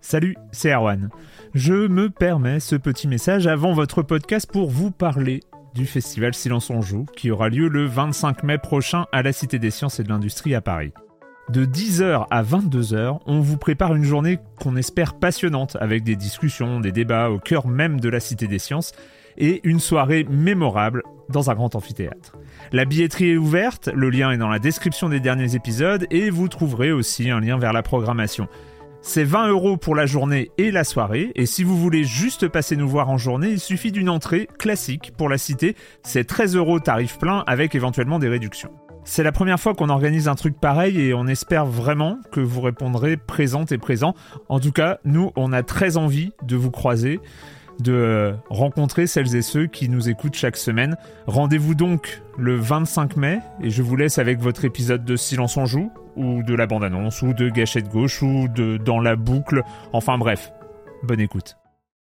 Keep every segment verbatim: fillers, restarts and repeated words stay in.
Salut, c'est Erwan. Je me permets ce petit message avant votre podcast pour vous parler du festival Silence on Joue qui aura lieu le vingt-cinq mai prochain à la Cité des Sciences et de l'Industrie à Paris. De dix heures à vingt-deux heures, on vous prépare une journée qu'on espère passionnante avec des discussions, des débats au cœur même de la Cité des Sciences et une soirée mémorable dans un grand amphithéâtre. La billetterie est ouverte, le lien est dans la description des derniers épisodes et vous trouverez aussi un lien vers la programmation. C'est vingt euros pour la journée et la soirée, et si vous voulez juste passer nous voir en journée, il suffit d'une entrée classique pour la Cité, c'est treize euros tarif plein avec éventuellement des réductions. C'est la première fois qu'on organise un truc pareil et on espère vraiment que vous répondrez présente et présent. En tout cas, nous, on a très envie de vous croiser, de rencontrer celles et ceux qui nous écoutent chaque semaine. Rendez-vous donc le vingt-cinq mai et je vous laisse avec votre épisode de Silence on Joue, ou de la bande-annonce, ou de Gâchette Gauche, ou de Dans la boucle. Enfin bref, bonne écoute.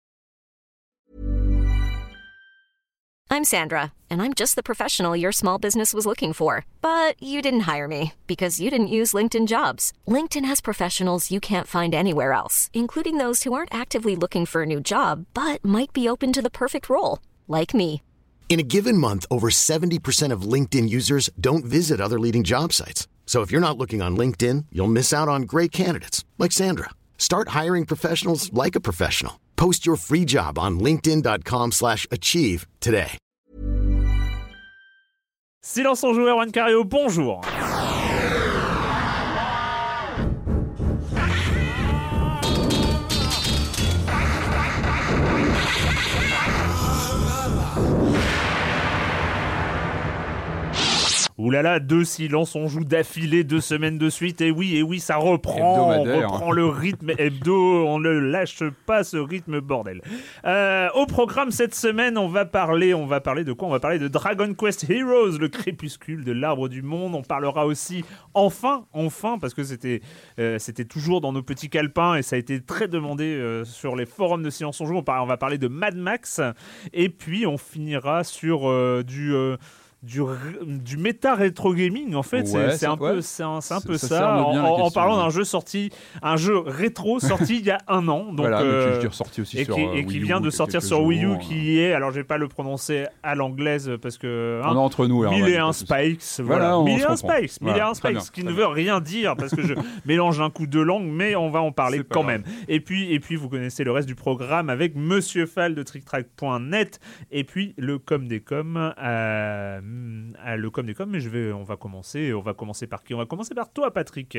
I'm Sandra, and I'm just the professional your small business was looking for. But you didn't hire me, because you didn't use LinkedIn Jobs. LinkedIn has professionals you can't find anywhere else, including those who aren't actively looking for a new job, but might be open to the perfect role, like me. In a given month, over seventy percent of LinkedIn users don't visit other leading job sites. So if you're not looking on LinkedIn, you'll miss out on great candidates like Sandra. Start hiring professionals like a professional. Post your free job on linkedin.com slash achieve today. Silence on Joue, Erwan Cario, bonjour. Ouh là là, deux silences on joue d'affilée, deux semaines de suite, et oui, et oui, ça reprend, on reprend le rythme hebdo, on ne lâche pas ce rythme, bordel. Euh, au programme cette semaine, on va parler, on va parler de quoi ? On va parler de Dragon Quest Heroes, le crépuscule de l'arbre du monde. On parlera aussi, enfin, enfin, parce que c'était, euh, c'était toujours dans nos petits calepins et ça a été très demandé euh, sur les forums de Silence on Joue. On, par- on va parler de Mad Max, et puis on finira sur euh, du... Euh, Du, du méta rétro gaming en fait, ouais, c'est, c'est un ouais. peu c'est un, c'est un peu ça, ça, ça en, bien en, question, en parlant ouais. d'un jeu sorti, un jeu rétro sorti il y a un an, donc voilà, euh, mais qui est ressorti aussi et sur qui, euh, et qui Wii U, vient de sortir sur Wii U, qui est, alors je vais pas le prononcer à l'anglaise parce que hein, on est entre nous, alors, mille et un ouais, Spikes, voilà, voilà, on mille et se un comprend. Spikes, mille et un Voilà, Spikes, qui ne veut rien dire parce que je mélange un coup de langue, mais on va en parler quand même. Et puis et puis vous connaissez le reste du programme avec Monsieur Fall de tricktrack point net et puis le com des coms, euh, le com des coms, mais je vais on va commencer, on va commencer par qui ? On va commencer par toi, Patrick.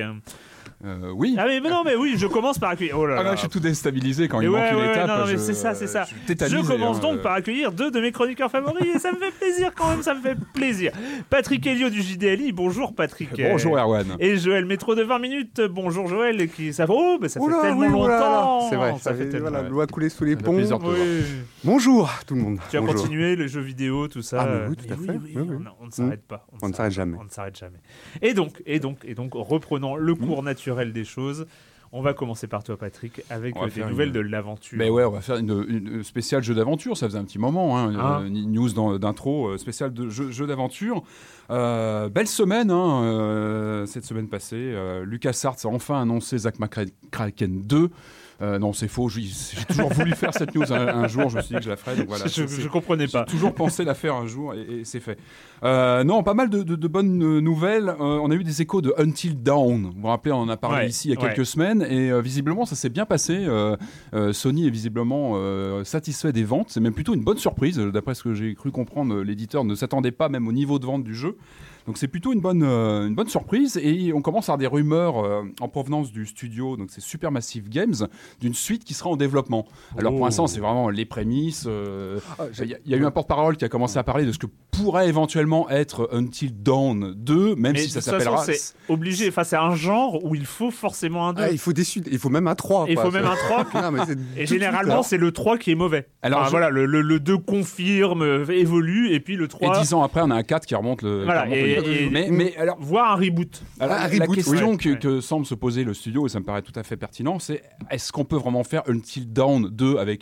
Euh, oui. Ah mais, mais non, mais oui, je commence par accueillir. Oh là ah là. là, je suis tout déstabilisé quand il ouais, manque une ouais, étape. Non, non, mais je, c'est ça, c'est ça. Je, je commence hein, donc euh... par accueillir deux de mes chroniqueurs favoris et ça me fait plaisir quand même, ça me fait plaisir. Patrick Helio du J D L I, bonjour Patrick. Bonjour Erwan. Et Joël Métro de vingt minutes, bonjour Joël, qui ça, oh, bah, ça fait Oula, tellement oui, longtemps. Voilà. C'est vrai, ça, ça fait fait, tellement. voilà, ouais. l'eau a coulé sous les Ça fait ponts. plaisir de te voir. Oui. Bonjour tout le monde. Tu as Bonjour. continué les jeux vidéo, tout ça. Ah, mais oui, tout à Et fait. oui, oui, Oui, oui. On, on ne s'arrête pas. On ne s'arrête jamais. On ne s'arrête jamais. Et donc, et donc, et donc, reprenons le cours naturel des choses. On va commencer par toi, Patrick, avec euh, des nouvelles une... de l'aventure. Mais ouais, on va faire une, une spéciale jeu d'aventure. Ça faisait un petit moment, hein, ah. une news dans, d'intro, spéciale de jeu, jeu d'aventure. Euh, belle semaine, hein, euh, cette semaine passée. Euh, LucasArts a enfin annoncé Zack McCracken deux. Euh, non, c'est faux. J'ai, j'ai toujours voulu faire cette news un, un jour. Je me suis dit que je la ferais. Donc voilà, je, je comprenais pas. J'ai toujours pensé la faire un jour et, et c'est fait. Euh, non, pas mal de, de, de bonnes nouvelles. Euh, on a eu des échos de Until Dawn. Vous vous rappelez, on en a parlé ouais, ici il y a ouais. quelques semaines et euh, visiblement ça s'est bien passé. Euh, euh, Sony est visiblement euh, satisfait des ventes. C'est même plutôt une bonne surprise. D'après ce que j'ai cru comprendre, l'éditeur ne s'attendait pas même au niveau de vente du jeu. Donc c'est plutôt une bonne, euh, une bonne surprise et on commence à avoir des rumeurs euh, en provenance du studio, donc c'est Supermassive Games, d'une suite qui sera en développement. Alors oh. pour l'instant c'est vraiment les prémices, il euh, ah, y, y a eu un porte-parole qui a commencé à parler de ce que pourrait éventuellement être Until Dawn deux, même mais si ça s'appellera... Façon, c'est obligé, enfin c'est un genre où il faut forcément un deux. Ah, il faut des suites, il faut même un trois. Il faut même un trois, non, mais et généralement c'est le trois qui est mauvais. Alors enfin, je... voilà, le, le, le deux confirme, évolue, et puis le trois... Et dix ans après on a un quatre qui remonte le... Voilà, remonte et, le... Et, mais, mais alors, voir un reboot. Alors, ah, la reboot, question oui. que, ouais. que semble se poser le studio, et ça me paraît tout à fait pertinent, c'est est-ce qu'on peut vraiment faire Until Dawn deux avec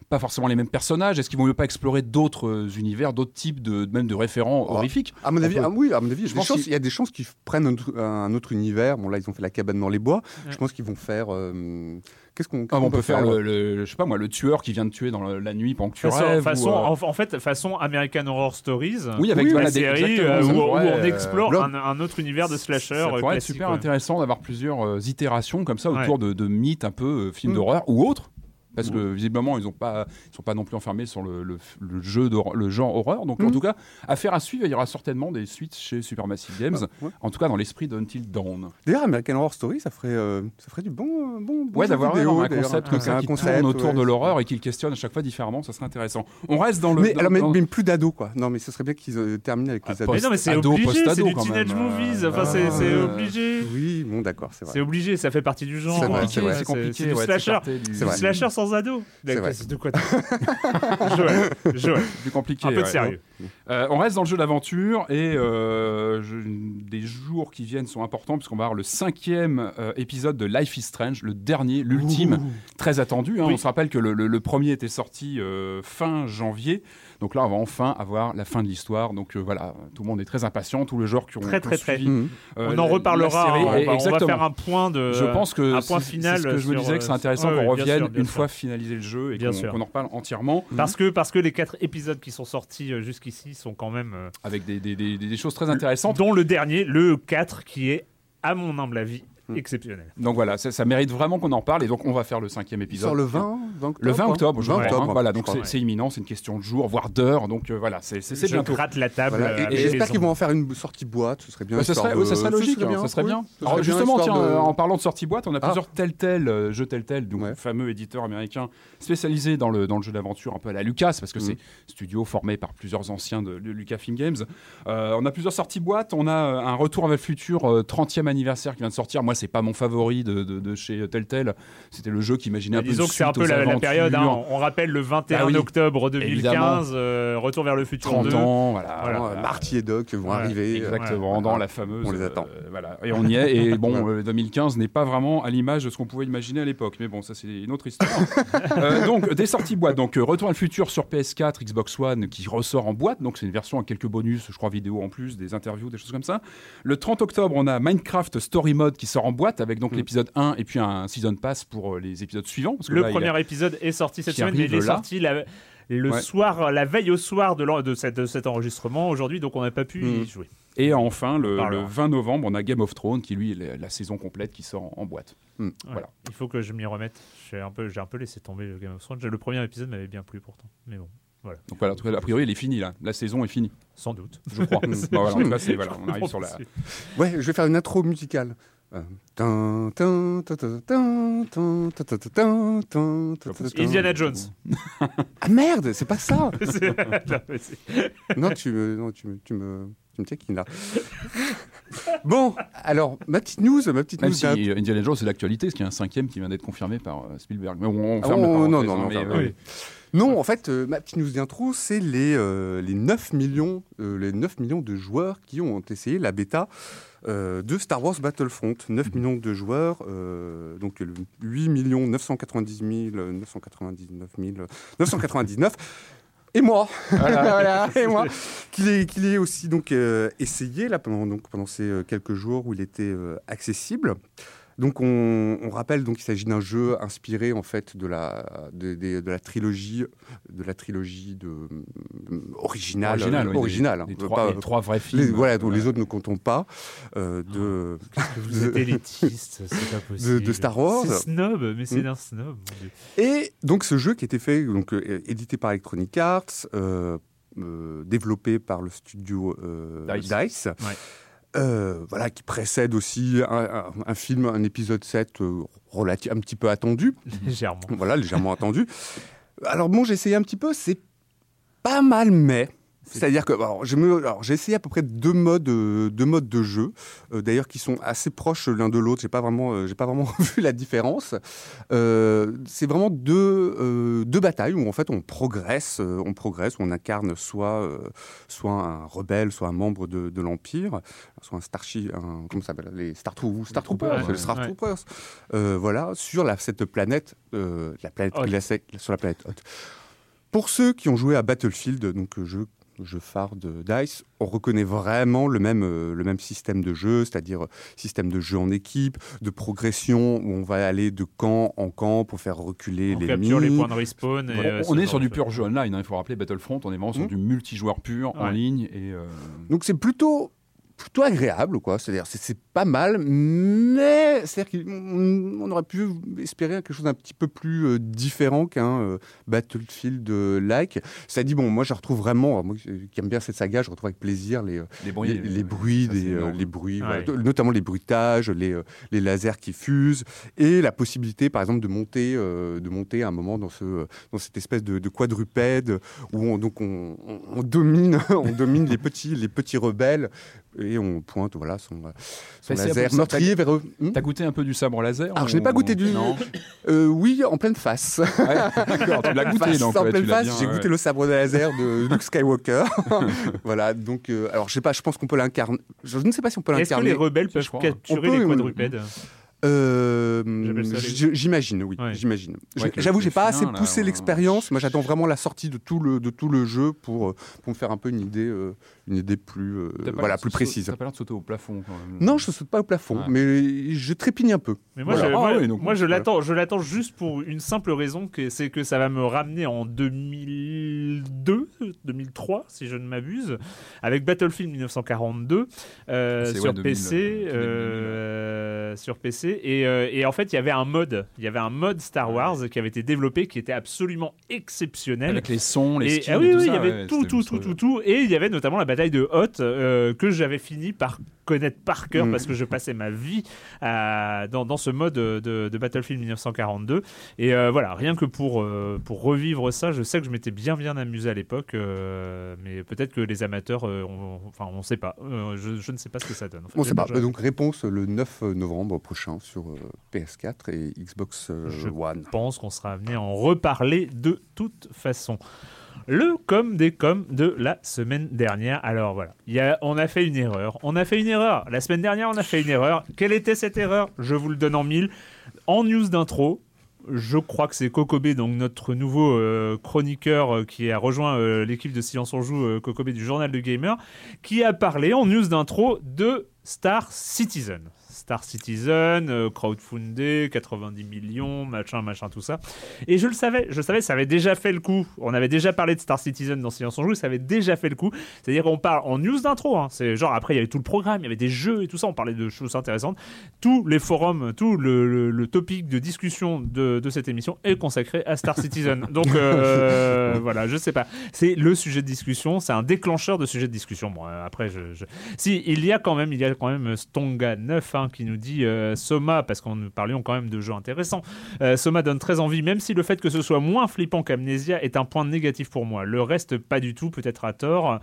pas forcément les mêmes personnages. Est-ce qu'ils vont mieux pas explorer d'autres euh, univers, d'autres types de même de référents Oh. horrifiques? À mon avis, On peut- ah oui, à mon avis, il y a Je des pense chances- qu'il- il y a des chances qu'ils prennent un, autre- un autre univers. Bon, là, ils ont fait la cabane dans les bois. Ouais. Je pense qu'ils vont faire. euh, Qu'est-ce qu'on Ah, qu'est-ce on qu'on peut faire le, le- je sais pas moi, le tueur qui vient de tuer dans le- la nuit pendant que tu Façon, rêves. façon- ou, euh, en, en fait, façon American Horror Stories. Oui, avec la voilà, des- série exactement, euh, ça où, où pourrait, on euh, explore là, un, un autre univers de slasher. Ça euh, pourrait être classique, super ouais. intéressant d'avoir plusieurs euh, itérations comme ça Ouais. autour de, de mythes un peu euh, films Mm. d'horreur ou autres. Parce que visiblement, ils ne sont pas non plus enfermés sur le, le, le jeu d'hor- le genre horreur. Donc, en Mm. tout cas, affaire à suivre. Il y aura certainement des suites chez Supermassive Games. Ouais. En tout cas, dans l'esprit d'Until Dawn. D'ailleurs, American Horror Story, ça ferait, euh, ça ferait du bon, euh, bon, bon Ouais, jeu d'avoir vidéo, vraiment un d'ailleurs. concept comme Ouais, ça un qui concept, tourne autour ouais, de c'est- l'horreur et qui le questionne à chaque fois différemment. Ça serait intéressant. On reste dans le. Mais, dans- alors, mais, dans- mais plus d'ados, quoi. Non, mais ce serait bien qu'ils euh, terminent avec Ah, les ados. Mais non, mais c'est Ado, obligé, c'est post-ado, du quand teenage même, euh, movies. Enfin, ah, c'est c'est euh, obligé. Oui, bon, d'accord, c'est vrai. C'est obligé, ça fait partie du genre. C'est vrai, Ouais, c'est vrai. C'est compliqué. C'est du ouais, de slasher. s'écarter du- C'est Du vrai. slasher sans ado. C'est vrai. C'est de quoi Joël, Joël, plus compliqué. un peu de ouais. sérieux. Euh, on reste dans le jeu d'aventure et euh, je- des jours qui viennent sont importants puisqu'on va avoir le cinquième euh, épisode de Life is Strange, le dernier, l'ultime, très attendu. Hein. Oui. On se rappelle que le, le- le premier était sorti euh, fin janvier. Donc là, on va enfin avoir la fin de l'histoire. Donc euh, voilà, tout le monde est très impatient, tout le genre qui ont Très, qui ont très, très. suivi, Mhm. euh, On en la- reparlera. la série. hein, on, va, on va Exactement. faire un point de. Je pense que un point c'est- final c'est ce que je me sur, disais que c'est euh, intéressant ouais, qu'on ouais, bien revienne sûr, bien une sûr. fois finalisé le jeu et Bien qu'on sûr. qu'on en reparle entièrement Parce que, parce que les quatre épisodes qui sont sortis euh, jusqu'ici sont quand même. euh, avec des, des- des- des choses très intéressantes. dont le dernier, le quatre, qui est, à mon humble avis, Hmm. exceptionnel. Donc voilà, ça, ça mérite vraiment qu'on en parle et donc on va faire le cinquième Il épisode. sort le vingt, vingt octobre. Le vingt quoi. octobre, je vingt crois, hein. octobre, Voilà, je donc crois. c'est c'est imminent, c'est une question de jours, voire d'heures. Donc euh, voilà, c'est c'est- c'est Je bientôt. gratte la table. Voilà. euh, Et- avec Et j'espère les qu'ils vont ongles. en faire une sortie boîte, ce serait bien. Ouais, ça, histoire serait, de- ouais, ça serait ce logique, serait hein, ça serait oui, bien. ce Alors serait bien, justement, histoire tiens, de- euh, en parlant de sortie boîte, on a Ah. plusieurs Telltale, euh, jeux Telltale, donc Ouais. fameux éditeur américain spécialisé dans le, dans le jeu d'aventure un peu à la Lucas, parce que Mhm. c'est studio formé par plusieurs anciens de, de Lucasfilm Games. Euh, on a plusieurs sorties boîtes, on a euh, un retour vers le futur euh, trentième anniversaire qui vient de sortir. Moi, c'est pas mon favori de, de, de chez Telltale. C'était le jeu qui imaginait un peu Disons une que c'est un suite peu aux la, la aventures. période. hein. On rappelle le vingt et un Ah oui. octobre deux mille Évidemment. quinze, euh, Retour vers le futur trente deux. ans, voilà. Voilà. Euh, Marty et Doc vont Ouais, arriver. euh, Exactement, ouais, dans ouais. la fameuse. On les attend. euh, voilà, et on y est. Et bon, Ouais. euh, deux mille quinze n'est pas vraiment à l'image de ce qu'on pouvait imaginer à l'époque. Mais bon, ça, c'est une autre histoire. Euh, donc, des sorties boîte. Donc, euh, Retour à le futur sur P S quatre, Xbox One, qui ressort en boîte. Donc, c'est une version avec quelques bonus, je crois, vidéo en plus, des interviews, des choses comme ça. Le trente octobre, on a Minecraft Story Mode qui sort en boîte avec donc Mm. l'épisode un et puis un Season Pass pour euh, les épisodes suivants. Parce que Le là, il y a- premier épisode est sorti cette qui semaine, mais il est arrive là. sorti la- le Ouais. soir, la veille au soir de, l'en- de, cette- de cet enregistrement aujourd'hui, donc on n'a pas pu y Mm. jouer. Et enfin, le, On parlera. le vingt novembre, on a Game of Thrones qui, lui, est la, la saison complète qui sort en, en boîte. Mm. Ouais. Voilà. Il faut que je m'y remette. J'ai un peu, j'ai un peu laissé tomber le Game of Thrones. Le premier épisode m'avait bien plu pourtant, mais bon, voilà. Donc voilà, en tout cas, a priori, il est fini là. La saison est finie, Sans doute. je crois. Bon, voilà, en tout cas, c'est- voilà, on arrive sur la. Ouais, je vais faire une intro musicale. Euh, tin, tin, tin, tin, tin, tin, tin, tin, tin, tin, tin, tin. Indiana Jones. Ah merde, c'est pas ça. C'est- Non, mais c'est- Non, tu me, non, tu me, tu me, tu me taquines là. Bon, alors ma petite news, ma petite Même news. si d'un- euh, Indiana Jones c'est l'actualité, ce qui est un cinquième qui vient d'être confirmé par euh, Spielberg. Mais on, on Ah, ferme la oh, parenthèse, non, hein, non, non, mais, ferme, euh, oui. Non, en fait, euh, ma petite news d'intro, c'est les, euh, les, neuf millions, euh, les neuf millions de joueurs qui ont essayé la bêta euh, de Star Wars Battlefront. neuf millions de joueurs, euh, donc euh, huit millions neuf cent quatre-vingt-dix mille, neuf cent quatre-vingt-dix-neuf mille, neuf cent quatre-vingt-dix-neuf. Et moi, voilà, et moi, qui l'ai, qui l'ai aussi donc euh, essayé là pendant donc pendant ces euh, quelques jours où il était euh, accessible. Donc on, on rappelle donc qu'il s'agit d'un jeu inspiré en fait de la de, de- de la trilogie de la trilogie de euh, originale original, oui, originale, les, hein. les On peut trois, pas- les trois vrais films. les- voilà, donc Ouais. les autres ne comptons pas euh, de Vous êtes élitiste, c'est pas possible. de Star Wars. C'est snob, mais c'est Mm. d'un snob. mon Dieu. Et donc ce jeu qui a été fait, donc euh, édité par Electronic Arts, euh, euh, développé par le studio euh, Dice. Dice, Ouais. euh, voilà, qui précède aussi un, un- un film, un épisode sept euh, relati- un petit peu attendu, Légèrement. voilà, légèrement attendu. Alors bon, j'ai essayé un petit peu, c'est pas mal, mais C'est-à-dire que alors, j'ai, alors, j'ai essayé à peu près deux modes, euh, deux modes de jeu, euh, d'ailleurs qui sont assez proches l'un de l'autre. J'ai pas vraiment, euh, j'ai pas vraiment vu la différence. Euh, c'est vraiment deux, euh, deux batailles où en fait on progresse, euh, on progresse, où on incarne soit, euh, soit un rebelle, soit un membre de, de l'Empire, soit un Starship, un, comment ça s'appelle, les Star, Trou- Star Troopers, ouais, les Star ouais. Troopers. Euh, voilà, sur la, cette planète, euh, la planète Hoth. glacée, sur la planète Hoth. Pour ceux qui ont joué à Battlefield, donc euh, jeu jeu phare de DICE, on reconnaît vraiment le même, euh, le même système de jeu, c'est-à-dire système de jeu en équipe, de progression, où on va aller de camp en camp pour faire reculer On l'ennemi. capture les points de respawn. Et, Bon, euh, on ce est genre sur de du choses. pur jeu online, hein, il faut rappeler Battlefront, on est vraiment sur Mmh. du multijoueur pur en Ouais. ligne. Et, euh, Donc c'est plutôt, plutôt agréable, quoi. C'est-à-dire c'est, c'est pas mal, mais c'est-à-dire qu'on on aurait pu espérer quelque chose d'un petit peu plus euh, différent qu'un euh, Battlefield-like. Ça dit, bon, moi je retrouve vraiment, moi qui aime bien cette saga, je retrouve avec plaisir les, euh, les bruits, les, les bruits, ça, des, c'est euh, énorme. les bruits, Ouais. voilà, de- notamment les bruitages, les, euh, les lasers qui fusent, et la possibilité, par exemple, de monter, euh, de monter à un moment dans, ce, dans cette espèce de, de quadrupède où on, donc on, on- on domine, on domine les petits, les petits rebelles et on pointe, voilà, son, son Mais c'est un laser peu ça, meurtrier vers eux. Hmm T'as goûté un peu du sabre laser Alors, ou- je n'ai pas goûté du- Non. Euh, oui, en pleine face. Ouais, d'accord, tu l'as goûté Face, donc. en ouais, pleine tu l'as face, bien, j'ai ouais. goûté le sabre de laser de Luke Skywalker. Voilà, donc, euh, alors je sais pas, je pense qu'on peut l'incarner. Je ne sais pas si on peut Est-ce que l'incarner. les rebelles peuvent je crois. capturer On peut, les euh, quadrupèdes Euh, J'appelle ça les- j- J'imagine, oui, Ouais. j'imagine. Ouais, J- avec le- J'avoue, le j'ai pas filin, assez là, poussé ouais. l'expérience. Moi, j'attends vraiment la sortie de tout le de tout le jeu pour euh, pour me faire un peu une idée, euh, une idée plus euh, T'as pas voilà l'air de plus sa- précise. T'as pas l'air de sauter au plafond quand même. Non, je saute pas au plafond, Ouais. mais je trépigne un peu. Mais moi, Voilà. je, Ah moi, oui, donc, moi, je voilà. l'attends, je l'attends juste pour une simple raison, que c'est que ça va me ramener en deux mille deux, deux mille trois, si je ne m'abuse, avec Battlefield mille neuf cent quarante-deux euh, C'est, sur ouais, deux mille, P C, euh, tout début euh, sur P C, et, euh, et en fait, il y avait un mode, il y avait un mode Star Wars qui avait été développé, qui était absolument exceptionnel. Avec les sons, les Et, skins ah oui, et tout oui, il ça, y avait ouais, tout, c'était tout, tout, monstrueux. tout, tout. Et il y avait notamment la bataille de Hoth, euh, que j'avais fini par connaître par cœur Mm. parce que je passais ma vie à- dans, dans ce mode de, de Battlefield mille neuf cent quarante-deux. Et euh, voilà, rien que pour, euh, pour revivre ça, je sais que je m'étais bien, bien amusé à l'époque. euh, mais peut-être que les amateurs, euh, on- enfin, on ne sait pas. Euh, je, je ne sais pas ce que ça donne. En fait. On sait pas. Je- Donc réponse le neuf novembre prochain sur euh, P S quatre et Xbox euh, Je One. Je pense qu'on sera amené à en reparler de toute façon. Le com des coms de la semaine dernière. Alors voilà, il y a, on a fait une erreur. On a fait une erreur. La semaine dernière, on a fait une erreur. Quelle était cette erreur ? Je vous le donne en mille. En news d'intro, je crois que c'est Kokobé, donc notre nouveau euh, chroniqueur euh, qui a rejoint euh, l'équipe de Silence on Joue, euh, Kokobé du Journal de Gamer, qui a parlé en news d'intro de Star Citizen. Star Citizen, euh, crowdfundé, quatre-vingt-dix millions, machin, machin, tout ça. Et je le savais, je le savais, ça avait déjà fait le coup. On avait déjà parlé de Star Citizen dans Silence on Joue, ça avait déjà fait le coup. C'est-à-dire qu'on parle en news d'intro, hein. C'est genre après il y avait tout le programme, il y avait des jeux et tout ça, on parlait de choses intéressantes. Tous les forums, tout le, le, le topic de discussion de, de cette émission est consacré à Star Citizen. Donc euh, voilà, je sais pas. C'est le sujet de discussion, c'est un déclencheur de sujet de discussion. Bon, euh, après, je, je... si il y a quand même, il y a quand même Stonga neuf hein, qui nous dit euh, Soma, parce qu'on nous parlions quand même de jeux intéressants. Euh, Soma donne très envie, même si le fait que ce soit moins flippant qu'Amnesia est un point négatif pour moi. Le reste, pas du tout, peut-être à tort.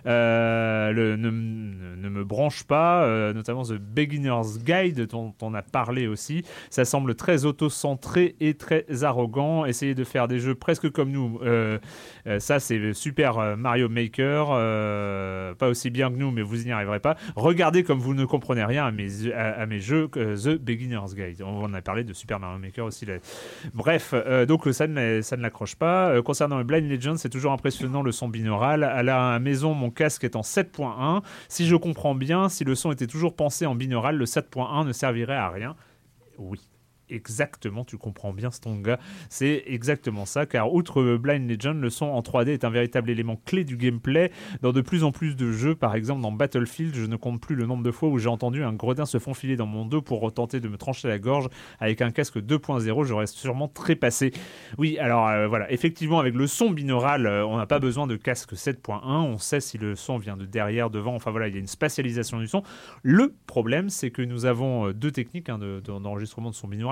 Euh, le, ne, ne, ne me branche pas, euh, notamment The Beginner's Guide, dont on a parlé aussi. Ça semble très auto-centré et très arrogant. Essayer de faire des jeux presque comme nous, euh, euh, ça c'est Super Mario Maker, euh, pas aussi bien que nous, mais vous n'y arriverez pas. Regardez comme vous ne comprenez rien à mes, à, à mes jeux, euh, The Beginner's Guide. On en a parlé de Super Mario Maker aussi. Là. Bref, euh, donc ça ne, ça ne l'accroche pas. Euh, concernant le Blind Legend, c'est toujours impressionnant le son binaural. À la maison, mon casque est en sept point un. Si je comprends bien, si le son était toujours pensé en binaural, le sept point un ne servirait à rien. Oui. Exactement, tu comprends bien Stonga, c'est exactement ça, car outre Blind Legend, le son en trois D est un véritable élément clé du gameplay dans de plus en plus de jeux. Par exemple dans Battlefield, je ne compte plus le nombre de fois où j'ai entendu un gredin se faufiler dans mon dos pour tenter de me trancher la gorge. Avec un casque deux point zéro, je reste sûrement trépassé. Oui, alors euh, voilà, effectivement avec le son binaural, euh, on n'a pas besoin de casque sept point un, on sait si le son vient de derrière, devant, enfin voilà, il y a une spatialisation du son. Le problème, c'est que nous avons euh, deux techniques hein, de, de, d'enregistrement de son binaural.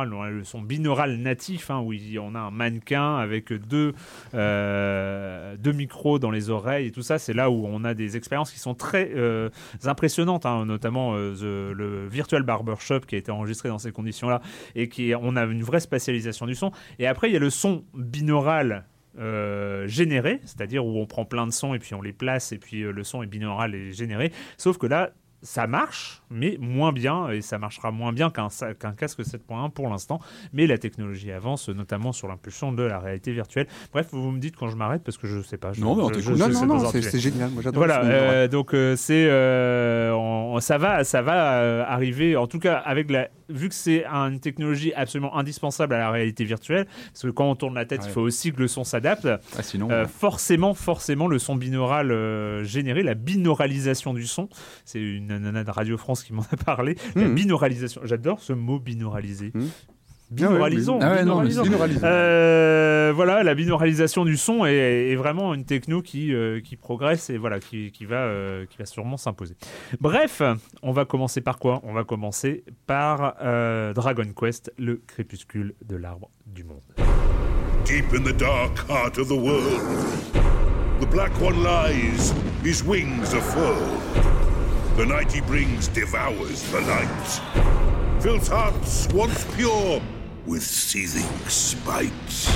binaural, on a le son binaural natif, hein, où il, on a un mannequin avec deux, euh, deux micros dans les oreilles et tout ça. C'est là où on a des expériences qui sont très euh, impressionnantes, hein, notamment euh, the, le Virtual Barbershop qui a été enregistré dans ces conditions-là et qui, on a une vraie spatialisation du son. Et après, il y a le son binaural Euh, généré, c'est-à-dire où on prend plein de sons et puis on les place et puis euh, le son est binaural et généré, sauf que là ça marche, mais moins bien, et ça marchera moins bien qu'un, qu'un casque sept point un pour l'instant, mais la technologie avance, notamment sur l'impulsion de la réalité virtuelle. Bref, vous me dites quand je m'arrête, parce que je ne sais pas. Je, non, mais on je, t'écoute. Je, non, non, non, c'est, c'est génial. Moi, j'adore. Voilà, euh, donc euh, c'est, euh, on, ça va, ça va euh, arriver, en tout cas, avec la, vu que c'est une technologie absolument indispensable à la réalité virtuelle, parce que quand on tourne la tête, ouais. il faut aussi que le son s'adapte. Ah, sinon, euh, ouais. Forcément, forcément, le son binaural euh, généré, la binauralisation du son, c'est une nana de Radio France qui m'en a parlé. Mmh. La binauralisation, j'adore ce mot binauralisé. Mmh. Binauralisons. Ah ouais, binauralisons. Non, binauralisons. Euh, voilà, la binauralisation du son est, est vraiment une techno qui, euh, qui progresse et voilà, qui, qui, va, euh, qui va sûrement s'imposer. Bref, on va commencer par quoi ? On va commencer par euh, Dragon Quest, le crépuscule de l'arbre du monde. Deep in the dark heart of the world, the Black One lies, his wings are furled. The night he brings devours the light. Fills hearts once pure with seething spite.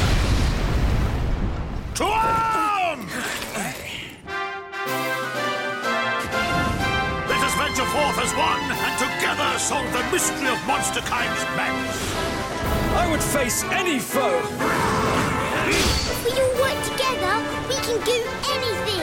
To arms! Let us venture forth as one, and together solve the mystery of monsterkind's madness. I would face any foe! If we all work together, we can do anything!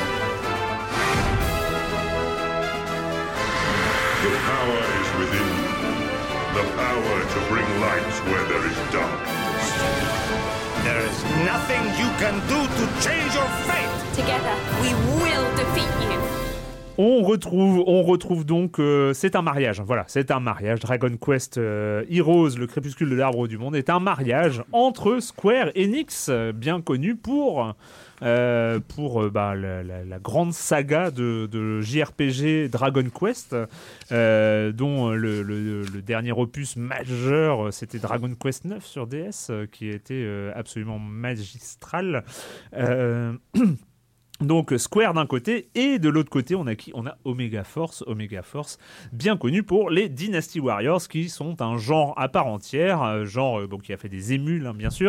The power is within you. The power to bring light where there is darkness. There is nothing you can do to change your fate. Together, we will defeat you. On retrouve, on retrouve donc, euh, c'est un mariage, voilà, c'est un mariage. Dragon Quest euh, Heroes, le crépuscule de l'arbre du monde, est un mariage entre Square Enix, bien connu pour, euh, pour euh, bah, la, la, la grande saga de, de J R P G Dragon Quest, euh, dont le, le, le dernier opus majeur, c'était Dragon Quest neuf sur D S, qui était euh, absolument magistral. Euh, Donc Square d'un côté, et de l'autre côté on a qui on a Omega Force, Omega Force bien connu pour les Dynasty Warriors, qui sont un genre à part entière, genre euh, bon, qui a fait des émules hein, bien sûr,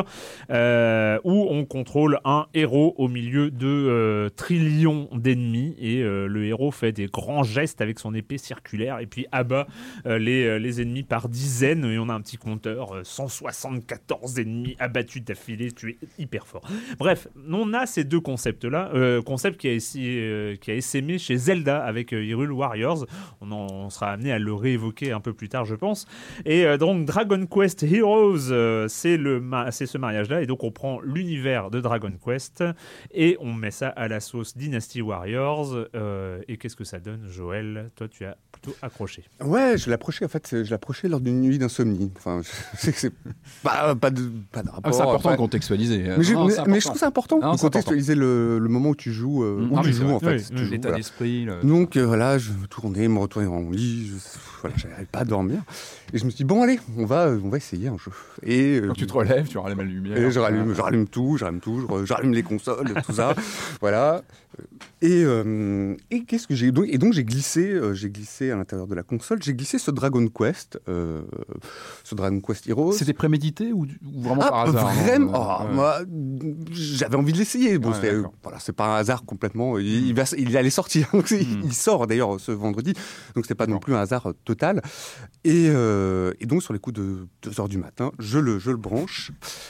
euh, où on contrôle un héros au milieu de euh, trillions d'ennemis, et euh, le héros fait des grands gestes avec son épée circulaire et puis abat euh, les, les ennemis par dizaines, et on a un petit compteur, euh, cent soixante-quatorze ennemis abattus d'affilée, tu es hyper fort. Bref, on a ces deux concepts là, euh, concept qui a, essayé, euh, qui a essaimé chez Zelda avec euh, Hyrule Warriors. On, en, on sera amené à le réévoquer un peu plus tard, je pense. Et euh, donc Dragon Quest Heroes, euh, c'est, le ma- c'est ce mariage-là. Et donc on prend l'univers de Dragon Quest et on met ça à la sauce Dynasty Warriors. Euh, et qu'est-ce que ça donne, Joël ? Toi, tu as plutôt accroché. Ouais, je l'approchais en fait, je l'approchais lors d'une nuit d'insomnie. Enfin, je sais que c'est pas, pas de pas de rapport. Ah, c'est important enfin, de contextualiser. Mais, j'ai- Non, mais, c'est mais je trouve ça important Non, de c'est contextualiser le, le moment où tu joues, euh, Mmh. où Ah, tu mais c'est joues vrai. en fait. Oui, tu oui, joues, L'état voilà. d'esprit. Le... Donc euh, voilà, je me tournais, me retournais dans mon lit, je, voilà, j'arrivais pas à dormir. Et je me suis dit, bon allez, on va, on va essayer un jeu. Et euh, Quand tu te relèves, tu rallumes la lumière. et je rallume, je rallume tout, je rallume tout, je, re- je rallume les consoles, tout ça. Voilà. Et, euh, et qu'est-ce que j'ai donc, et donc j'ai glissé, euh, j'ai glissé à l'intérieur de la console, j'ai glissé ce Dragon Quest, euh, ce Dragon Quest Heroes. C'était prémédité ou, ou vraiment Ah, par hasard vraiment non Oh, Ouais. moi, j'avais envie de l'essayer. Bon, Ouais, c'était, d'accord. voilà, c'est pas un hasard complètement. Il, il, va, il allait sortir. Donc, il, Mm. il sort d'ailleurs ce vendredi. Donc, c'était pas non D'accord. plus un hasard total. Et, euh, et donc, sur les coups de deux heures du matin, je le, je le branche.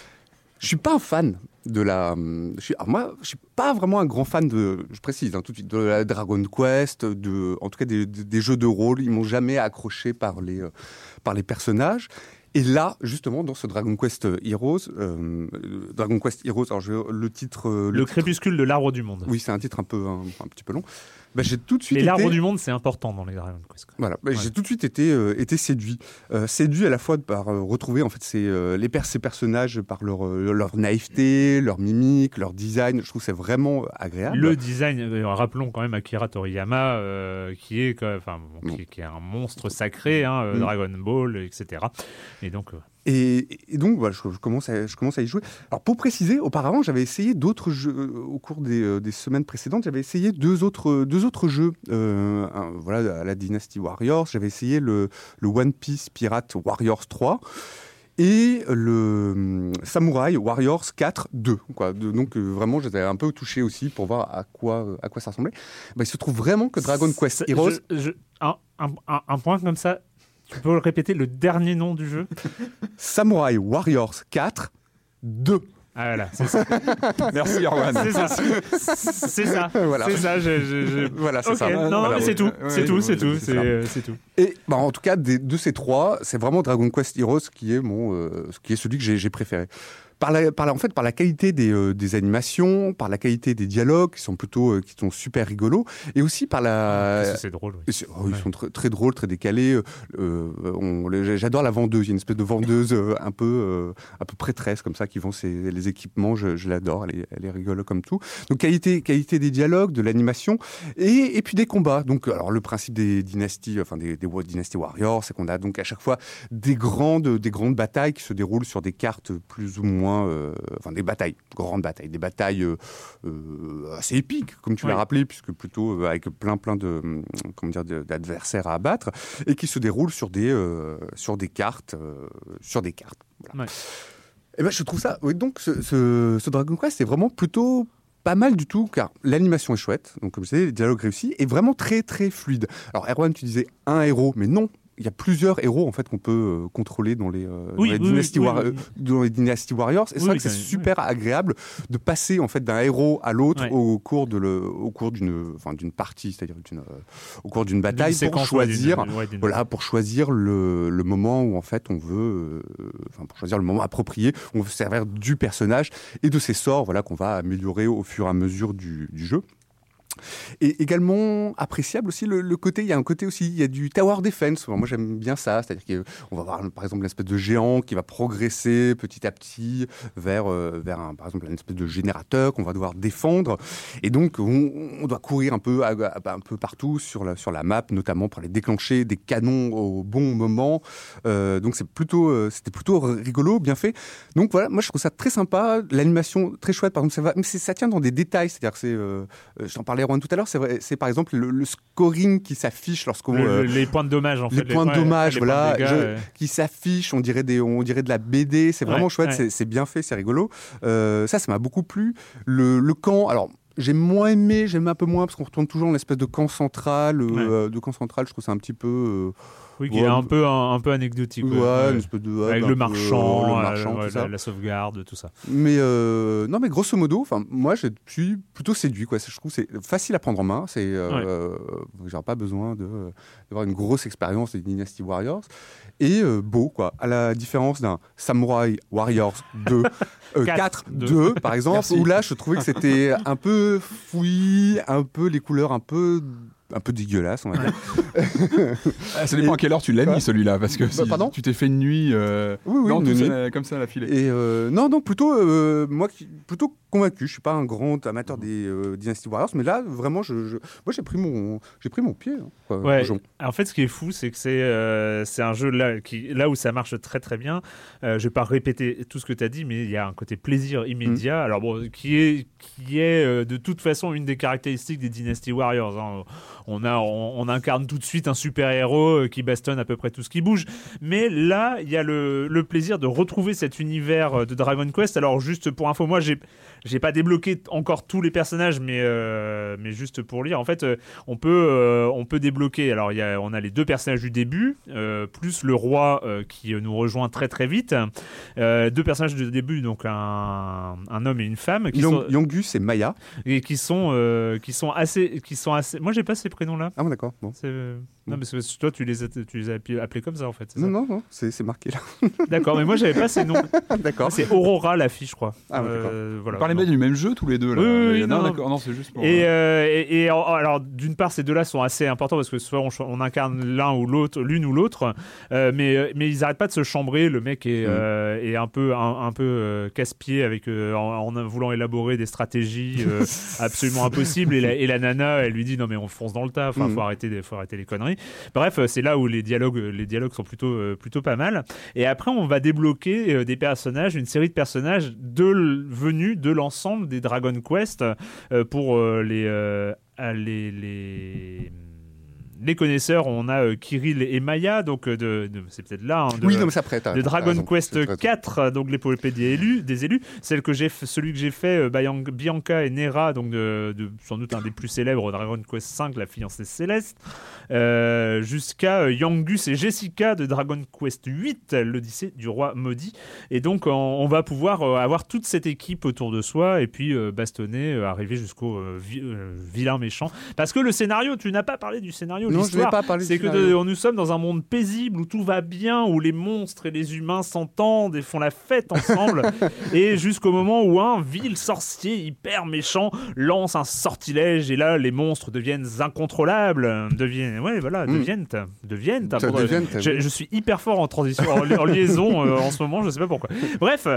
Je suis pas un fan de la. Je suis, alors moi, je suis pas vraiment un grand fan de. Je précise hein, tout de suite de la Dragon Quest, de, en tout cas des, des, des jeux de rôle. Ils m'ont jamais accroché par les, euh, par les personnages. Et là, justement, dans ce Dragon Quest Heroes, euh, Dragon Quest Heroes, alors je, le titre. euh, Le titre- crépuscule de l'arbre du monde. Oui, c'est un titre un peu un, un petit peu long. Bah, j'ai tout de suite. Mais été... l'arbre du monde, c'est important dans les Dragon Quest. Voilà, bah, Ouais. j'ai tout de suite été, euh, été séduit. Euh, séduit à la fois par euh, retrouver en fait ces, euh, les per- ces personnages par leur, euh, leur naïveté, leur mimique, leur design. Je trouve que c'est vraiment agréable. Le design, euh, rappelons quand même Akira Toriyama, euh, qui, est, quand même- enfin, bon, qui, qui est un monstre sacré, hein, euh, Mm. Dragon Ball, et cetera. Et donc, euh, Et, et donc, voilà, je, je, commence à, je commence à y jouer. Alors, pour préciser, auparavant, j'avais essayé d'autres jeux, euh, au cours des, euh, des semaines précédentes, j'avais essayé deux autres, deux autres jeux, euh, un, voilà, à la Dynasty Warriors. J'avais essayé le, le One Piece Pirate Warriors trois et le euh, Samurai Warriors quatre deux. Quoi. De, donc, euh, vraiment, j'étais un peu touché aussi pour voir à quoi, euh, à quoi ça ressemblait. Bah, il se trouve vraiment que Dragon Quest Heroes... Je, je, un, un, un point comme ça... Tu peux répéter le dernier nom du jeu ? Samurai Warriors quatre deux. Ah voilà, c'est ça. Merci Erwan. C'est ça. C'est ça. Voilà. C'est ça. Je, je, je... Voilà, c'est okay. ça. Non, voilà, mais c'est tout. C'est ouais, tout. ouais, C'est tout. c'est C'est, euh, c'est tout. Et bah, en tout cas, des, de ces trois, c'est vraiment Dragon Quest Heroes qui est mon, euh, qui est celui que j'ai, j'ai préféré. Par la, par la, en fait, par la qualité des, euh, des animations, par la qualité des dialogues qui sont plutôt, euh, qui sont super rigolos, et aussi par la. Ah, c'est drôle. Oui. C'est, oh, ils ouais. sont très, très drôles, très décalés. Euh, on, les, j'adore la vendeuse. Il y a une espèce de vendeuse euh, un peu, euh, un peu prêtresse comme ça qui vend ses, les équipements. Je, je l'adore. Elle est, elle est rigolo comme tout. Donc qualité, qualité des dialogues, de l'animation, et, et puis des combats. Donc alors le principe des dynasties, enfin des, des Dynasty Warriors, c'est qu'on a donc à chaque fois des grandes, des grandes batailles qui se déroulent sur des cartes plus ou moins. Euh, enfin des batailles, grandes batailles, des batailles euh, euh, assez épiques, comme tu oui. l'as rappelé, puisque plutôt euh, avec plein plein de, euh, comment dire, d'adversaires à abattre, et qui se déroulent sur des, euh, sur des cartes, euh, sur des cartes. Voilà. Ouais. Et ben je trouve ça, oui, donc ce, ce, ce Dragon Quest c'est vraiment plutôt pas mal du tout, car l'animation est chouette, donc comme je disais, les dialogues réussis, et vraiment très très fluide. Alors Erwan, tu disais un héros, mais non. Il y a plusieurs héros en fait qu'on peut euh, contrôler dans les, euh, oui, dans, les oui, Dynasty oui, War- oui, oui. dans les Dynasty Warriors. Et oui, c'est vrai oui, que c'est oui. super agréable de passer en fait d'un héros à l'autre ouais. au cours de le, au cours d'une, enfin d'une partie, c'est-à-dire d'une, euh, au cours d'une bataille d'une pour choisir, d'une, ouais, d'une... voilà, pour choisir le, le moment où en fait on veut, euh, enfin pour choisir le moment approprié, on veut servir du personnage et de ses sorts, voilà, qu'on va améliorer au fur et à mesure du, du jeu. Et également appréciable aussi le, le côté, il y a un côté aussi, il y a du tower defense. Alors moi j'aime bien ça, c'est-à-dire qu'on va avoir par exemple une espèce de géant qui va progresser petit à petit vers, euh, vers un, par exemple une espèce de générateur qu'on va devoir défendre. Et donc on, on doit courir un peu, un peu partout sur la, sur la map, notamment pour aller déclencher des canons au bon moment. Euh, donc c'est plutôt, euh, c'était plutôt rigolo, bien fait. Donc voilà, moi je trouve ça très sympa, l'animation très chouette. Par exemple, ça, va, mais ça tient dans des détails, c'est-à-dire que c'est, euh, je t'en parlais tout à l'heure, c'est, vrai, c'est par exemple le, le scoring qui s'affiche lorsqu'on... Le, euh, les points de dommage, en fait. Les, les points de dommage, ouais, voilà, dégâts, je, ouais. qui s'affichent, on dirait, des, on dirait de la B D, c'est vraiment ouais, chouette, ouais. C'est, c'est bien fait, c'est rigolo. Euh, ça, ça m'a beaucoup plu. Le, le camp, alors... J'ai moins aimé, j'aime un peu moins, parce qu'on retourne toujours dans l'espèce de camp central. Euh, ouais. De camp central, je trouve ça un petit peu... Euh, oui, qui ouais, est un peu, un, un peu anecdotique. Ouais, ouais. Une espèce de... Ouais, avec le marchand, peu, euh, le marchand euh, tout ça. La, la sauvegarde, tout ça. Mais euh, non, mais grosso modo, moi, je suis plutôt séduit. Quoi. Je trouve que c'est facile à prendre en main. C'est, euh, ouais. J'ai pas besoin de, d'avoir une grosse expérience des Dynasty Warriors. Et euh, beau, quoi. À la différence d'un Samurai Warriors deux, euh, quatre deux, par exemple, Merci. Où là, je trouvais que c'était un peu fouillis, un peu les couleurs un peu... un peu dégueulasse, on va dire. Ah, ça dépend et... à quelle heure tu l'as mis, celui-là, parce que bah, si pardon tu t'es fait une nuit, euh... oui, oui, non, une nuit. Ça, comme ça à la filée. Et euh, non, non, plutôt euh, moi, plutôt convaincu. Je suis pas un grand amateur des euh, Dynasty Warriors, mais là, vraiment, je, je... moi, j'ai pris mon, j'ai pris mon pied. Hein, quoi, ouais. En fait, ce qui est fou, c'est que c'est, euh, c'est un jeu là, qui, là où ça marche très très bien. Euh, je vais pas répéter tout ce que tu as dit, mais il y a un côté plaisir immédiat. Mmh. Alors bon, qui est, qui est euh, de toute façon une des caractéristiques des Dynasty Warriors. Hein. On a, on, on incarne tout de suite un super-héros qui bastonne à peu près tout ce qui bouge. Mais là, il y a le, le plaisir de retrouver cet univers de Dragon Quest. Alors, juste pour info, moi, j'ai, j'ai pas débloqué encore tous les personnages, mais, euh, mais juste pour lire. En fait, euh, on, peut, euh, on peut débloquer. Alors, il y a, on a les deux personnages du début, euh, plus le roi euh, qui nous rejoint très très vite. Euh, deux personnages du début, donc un, un homme et une femme. Qui Yong, sont, Yongus et Maya. Et qui sont, euh, qui sont assez, qui sont assez. Moi, j'ai pas ces prénoms-là. Ah bon, d'accord. Bon. C'est... Non, parce que toi, tu les as, tu les as appelés comme ça, en fait. Non, non, non, c'est, c'est marqué là. D'accord, mais moi, j'avais pas ces noms. D'accord. C'est Aurora, la fille, je crois. Ah, euh, d'accord. Voilà. Vous parlez bien du même jeu, tous les deux, là. Oui, oui, non, non, non, d'accord. Non, c'est juste pour... Et, euh, et, et alors, d'une part, ces deux-là sont assez importants parce que soit on, on incarne l'un ou l'autre, l'une ou l'autre, euh, mais, mais ils n'arrêtent pas de se chambrer. Le mec est, mmh. euh, est un peu, un, un peu euh, casse-pied avec, euh, en, en voulant élaborer des stratégies euh, absolument impossibles. Et la, et la nana, elle lui dit non, mais on fonce dans le tas. Enfin, mmh. faut arrêter, faut arrêter les conneries. Bref, c'est là où les dialogues, les dialogues sont plutôt, euh, plutôt pas mal. Et après, on va débloquer euh, des personnages, une série de personnages de venus de l'ensemble des Dragon Quest euh, pour euh, les, euh, les les Les connaisseurs, on a euh, Kirill et Maya, donc euh, de, de, c'est peut-être là, hein, de, oui, non, mais ça prête, de Dragon raison, Quest quatre, donc l'épopée des élus, des élus. Celle que j'ai, celui que j'ai fait, euh, Bayang, Bianca et Nera, donc de, de sans doute un des plus célèbres, Dragon Quest cinq, la fiancée céleste, euh, jusqu'à euh, Yangus et Jessica de Dragon Quest huit, l'Odyssée du roi maudit. Et donc on, on va pouvoir euh, avoir toute cette équipe autour de soi et puis euh, bastonner, euh, arriver jusqu'au euh, vi, euh, vilain méchant. Parce que le scénario, tu n'as pas parlé du scénario. Non, je n'ai pas parlé c'est que de, nous sommes dans un monde paisible où tout va bien, où les monstres et les humains s'entendent et font la fête ensemble, et jusqu'au moment où un vil sorcier hyper méchant lance un sortilège, et là les monstres deviennent incontrôlables, deviennent, ouais, voilà, mmh. deviennent, deviennent. Ça deviennent je, je suis hyper fort en transition, en, en liaison euh, en ce moment, je sais pas pourquoi. Bref,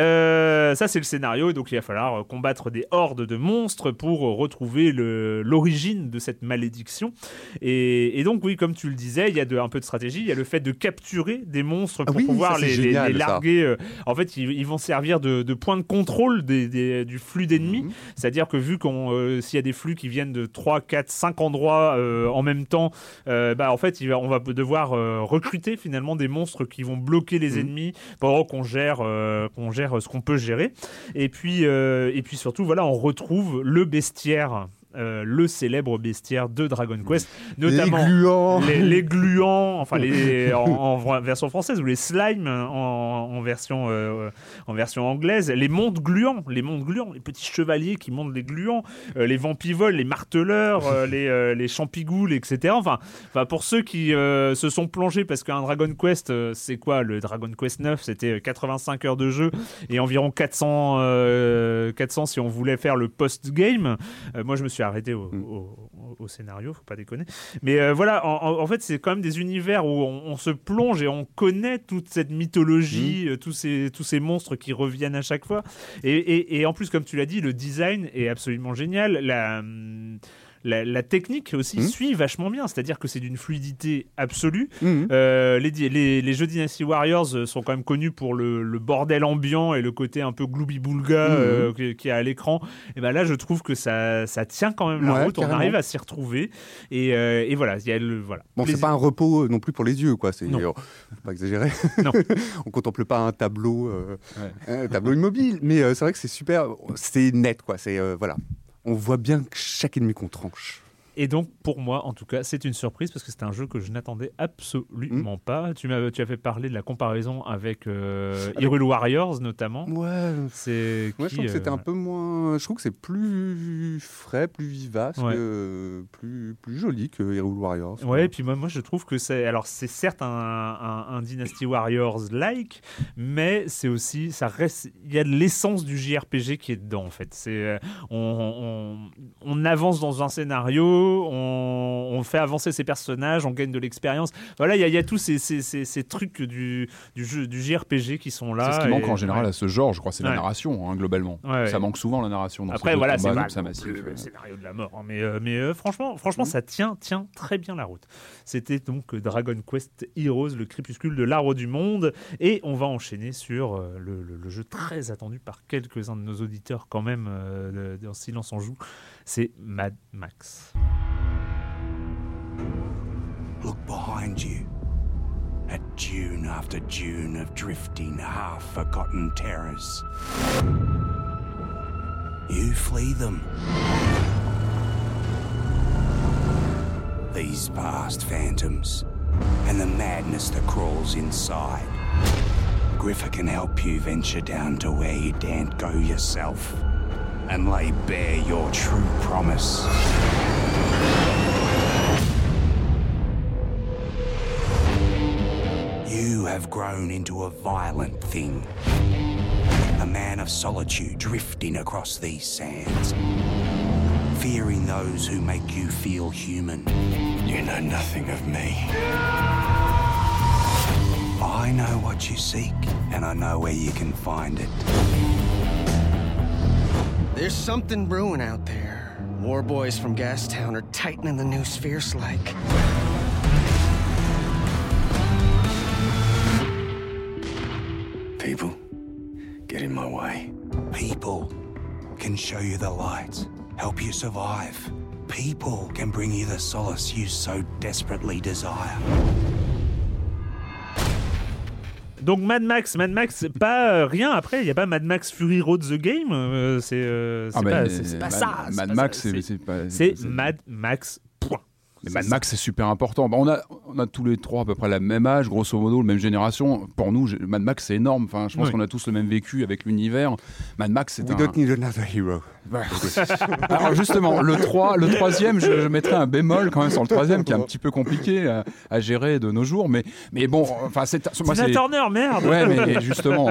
euh, ça c'est le scénario, et donc il va falloir combattre des hordes de monstres pour retrouver le, l'origine de cette malédiction. Et Et, et donc, oui, comme tu le disais, il y a de, un peu de stratégie. Il y a le fait de capturer des monstres pour ah oui, pouvoir ça, les, génial, les, les larguer. Euh, en fait, ils, ils vont servir de, de point de contrôle des, des, du flux d'ennemis. Mmh. C'est-à-dire que vu qu'on, euh, s'il y a des flux qui viennent de trois, quatre, cinq endroits euh, en même temps, euh, bah, en fait, il va, on va devoir euh, recruter finalement des monstres qui vont bloquer les mmh. ennemis pendant qu'on gère, euh, qu'on gère ce qu'on peut gérer. Et puis, euh, et puis surtout, voilà, on retrouve le bestiaire. Euh, le célèbre bestiaire de Dragon Quest, notamment les gluants, les, les gluants enfin les en, en version française, ou les slimes en, en version euh, en version anglaise, les montes gluants, les montes gluants, les petits chevaliers qui montent les gluants, euh, les vampivoles, les marteleurs, euh, les euh, les champigoules, et cetera. Enfin, enfin pour ceux qui euh, se sont plongés, parce qu'un Dragon Quest, euh, c'est quoi le Dragon Quest neuf, c'était quatre-vingt-cinq heures de jeu et environ quatre cents euh, quatre cents si on voulait faire le post-game. Euh, moi, je me suis arrêté au, mm. au, au scénario, faut pas déconner. Mais euh, voilà, en, en fait, c'est quand même des univers où on, on se plonge et on connaît toute cette mythologie, mm. euh, tous ces tous ces monstres qui reviennent à chaque fois. Et, et, et en plus, comme tu l'as dit, le design est absolument génial. La hum, La, la technique aussi mmh. suit vachement bien, c'est-à-dire que c'est d'une fluidité absolue. Mmh. Euh, les, les, les jeux Dynasty Warriors sont quand même connus pour le, le bordel ambiant et le côté un peu gloubi-boulga mmh. euh, qui, qui est à l'écran. Et ben là, je trouve que ça, ça tient quand même la ouais, route. Carrément. On arrive à s'y retrouver. Et, euh, et voilà, il y a le voilà. Bon, Plaisir. C'est pas un repos non plus pour les yeux, quoi. C'est non. euh, faut pas exagérer. Non. On contemple pas un tableau, euh, ouais. un tableau immobile, mais euh, c'est vrai que c'est super. C'est net, quoi. C'est euh, voilà. On voit bien chaque ennemi qu'on tranche. Et donc, pour moi, en tout cas, c'est une surprise parce que c'est un jeu que je n'attendais absolument mmh. pas. Tu m'as, tu as fait parler de la comparaison avec euh, avec... Hyrule Warriors, notamment. Ouais. C'est ouais, qui, je trouve euh... que c'était un peu moins... Je trouve que c'est plus frais, plus vivace, ouais. que... plus, plus joli que Hyrule Warriors. Ouais, ouais. Et puis moi, moi, je trouve que c'est... Alors, c'est certes un, un, un Dynasty Warriors-like, mais c'est aussi... ça reste... Il y a de l'essence du J R P G qui est dedans, en fait. C'est... On, on, on avance dans un scénario, On, on fait avancer ses personnages, on gagne de l'expérience. Voilà, il y, y a tous ces, ces, ces, ces trucs du, du, jeu, du J R P G qui sont là. C'est ce qui et... manque en général ouais. à ce genre, je crois, c'est ouais. la narration, hein, globalement. Ouais, ça ouais. manque souvent la narration. Dans Après, voilà, combats, c'est pas massif, le, ouais. le scénario de la mort. Hein, mais euh, mais euh, franchement, franchement mmh. ça tient, tient très bien la route. C'était donc Dragon Quest Heroes, le crépuscule de l'arbre du monde. Et on va enchaîner sur euh, le, le, le jeu très attendu par quelques-uns de nos auditeurs quand même, euh, dans Silence on joue. C'est Mad Max. Look behind you, at dune after dune of drifting, half-forgotten terrors. You flee them. These past phantoms, and the madness that crawls inside. Griffer can help you venture down to where you daren't go yourself, and lay bare your true promise. You have grown into a violent thing, a man of solitude drifting across these sands, fearing those who make you feel human. You know nothing of me. I know what you seek, and I know where you can find it. There's something brewing out there. War boys from Gastown are tightening the noose fierce like. People get in my way. People can show you the light, help you survive. People can bring you the solace you so desperately desire. Donc Mad Max, Mad Max, pas euh, rien après, il n'y a pas Mad Max Fury Road the Game, euh, c'est, euh, c'est, ah pas, bah, c'est, c'est pas Mad, ça. Mad c'est Max, pas ça, c'est, c'est, c'est pas. c'est c'est... Mad Max, point. Mais Mad Max, c'est super important. Bah, on, a, on a tous les trois à peu près le même âge, grosso modo, la même génération. Pour nous, Mad Max, c'est énorme. Enfin, je pense oui. qu'on a tous le même vécu avec l'univers. Mad Max, c'est We un... don't need another hero. Ouais. Alors justement, le, trois, le troisième, je, je mettrais un bémol quand même sur le troisième, qui est un petit peu compliqué à, à gérer de nos jours. Mais, mais bon, enfin, c'est... Moi, c'est la Turner, merde. Ouais, mais justement.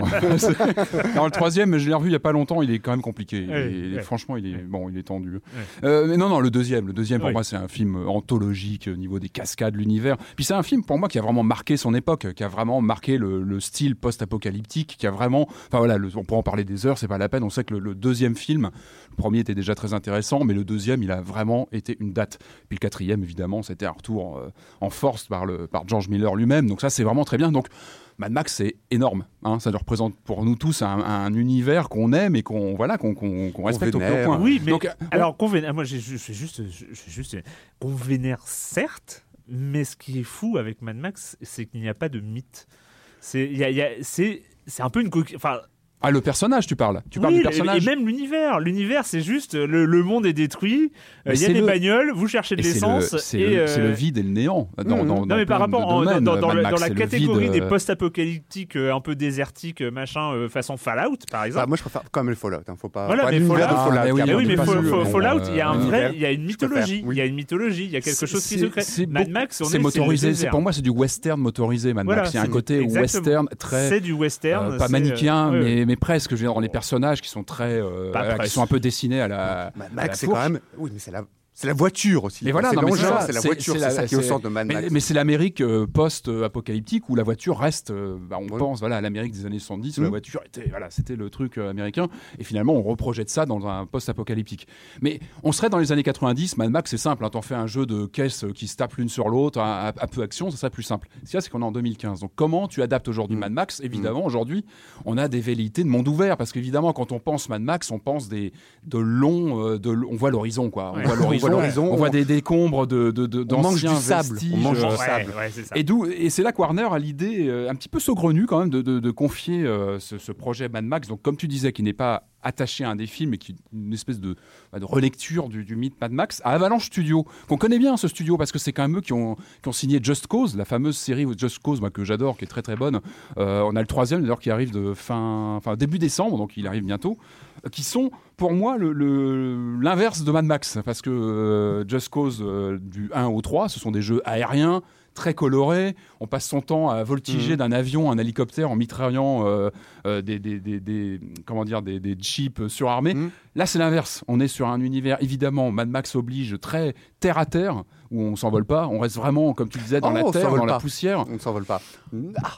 Alors, le troisième, je l'ai revu il n'y a pas longtemps, il est quand même compliqué. Ouais, et, ouais. Franchement, il est, bon, il est tendu. Ouais. Euh, mais non, non, le deuxième. Le deuxième, pour oui. moi, c'est un film anthologique au niveau des cascades, l'univers. Puis c'est un film, pour moi, qui a vraiment marqué son époque, qui a vraiment marqué le, le style post-apocalyptique, qui a vraiment... Enfin voilà, le, on pourra en parler des heures, c'est pas la peine. On sait que le, le deuxième film, le premier était déjà très intéressant, mais le deuxième, il a vraiment été une date. Puis le quatrième, évidemment, c'était un retour euh, en force par, le, par George Miller lui-même. Donc ça, c'est vraiment très bien. Donc Mad Max, c'est énorme. Hein, ça représente pour nous tous un, un univers qu'on aime et qu'on, voilà, qu'on, qu'on, qu'on respecte au plus haut point. Oui, mais Donc, alors, qu'on vénère, moi, je suis juste, je suis juste, qu'on vénère, certes, mais ce qui est fou avec Mad Max, c'est qu'il n'y a pas de mythe. C'est, y a, y a, c'est, c'est un peu une coquille. Enfin, ah, le personnage, tu parles. Tu oui, parles du personnage. Et même l'univers. L'univers, c'est juste le, le monde est détruit. Il y a des le... bagnoles. Vous cherchez de et l'essence. C'est et le, euh... c'est le vide et le néant. Dans, mmh. dans, non, dans mais par rapport de domaines, dans, dans, dans, Max, dans la catégorie le des post-apocalyptiques, euh, un peu désertiques, machin, euh, façon Fallout, par exemple. Bah, moi, je préfère quand même le Fallout. Hein. Faut pas. Voilà, mais Fallout. Fallout, Fallout, ah, oui, oui, mais Fallout, Fallout, il y a un vrai, univers. il y a une mythologie. Il y a une mythologie. Il y a quelque chose qui se crée. Mad Max, c'est motorisé. C'est pour moi, c'est du western motorisé. Mad Max, il y a un côté western très. C'est du western. Pas manichéen, mais presque. Je veux dire, dans les personnages qui sont très, euh, euh, qui sont un peu dessinés à la. Mad Max, c'est quand même. Oui, mais c'est la. C'est la voiture aussi. Mais voilà, c'est non, l'engin, c'est, c'est la c'est, voiture, c'est, c'est ça qui est au centre de Mad Max. Mais, mais c'est l'Amérique euh, post-apocalyptique où la voiture reste. Euh, bah, on ouais. pense voilà, à l'Amérique des années soixante-dix où mmh. la voiture était, voilà, c'était le truc euh, américain. Et finalement, on reprojette ça dans un post-apocalyptique. Mais on serait dans les années quatre-vingt-dix. Mad Max, c'est simple. Hein, t'en fais un jeu de caisses qui se tapent l'une sur l'autre, à, à, à peu action, ça serait plus simple. Ce qu'il y a, c'est qu'on est en deux mille quinze. Donc comment tu adaptes aujourd'hui mmh. Mad Max ? Évidemment, mmh. aujourd'hui, on a des velléités de monde ouvert parce qu'évidemment, quand on pense Mad Max, on pense des de longs, euh, de, on voit l'horizon, quoi. On ouais. voit l'horizon. On voit, l'horizon, on voit des décombres de, de, de, d'anciens vestiges. On mange du euh, sable. Ouais, ouais, c'est ça. Et, d'où, et c'est là que Warner a l'idée euh, un petit peu saugrenue quand même de, de, de confier euh, ce, ce projet Mad Max, donc comme tu disais, qui n'est pas attaché à un des films et qui est une espèce de, de relecture du, du mythe Mad Max, à Avalanche Studio, qu'on connaît bien ce studio parce que c'est quand même eux qui ont, qui ont signé Just Cause, la fameuse série Just Cause, moi, que j'adore, qui est très très bonne. Euh, on a le troisième d'ailleurs qui arrive de fin, enfin début décembre, donc il arrive bientôt, euh, qui sont pour moi le, le, l'inverse de Mad Max, parce que euh, Just Cause euh, du un au trois, ce sont des jeux aériens, très coloré, on passe son temps à voltiger mmh. d'un avion, un hélicoptère en mitraillant euh, euh, des, des, des, des, comment dire, des, des jeeps surarmés. Mmh. Là, c'est l'inverse. On est sur un univers, évidemment, Mad Max oblige, très terre à terre, où on s'envole pas. On reste vraiment, comme tu disais, dans oh, la terre, dans pas. la poussière. On ne s'envole pas. Ah.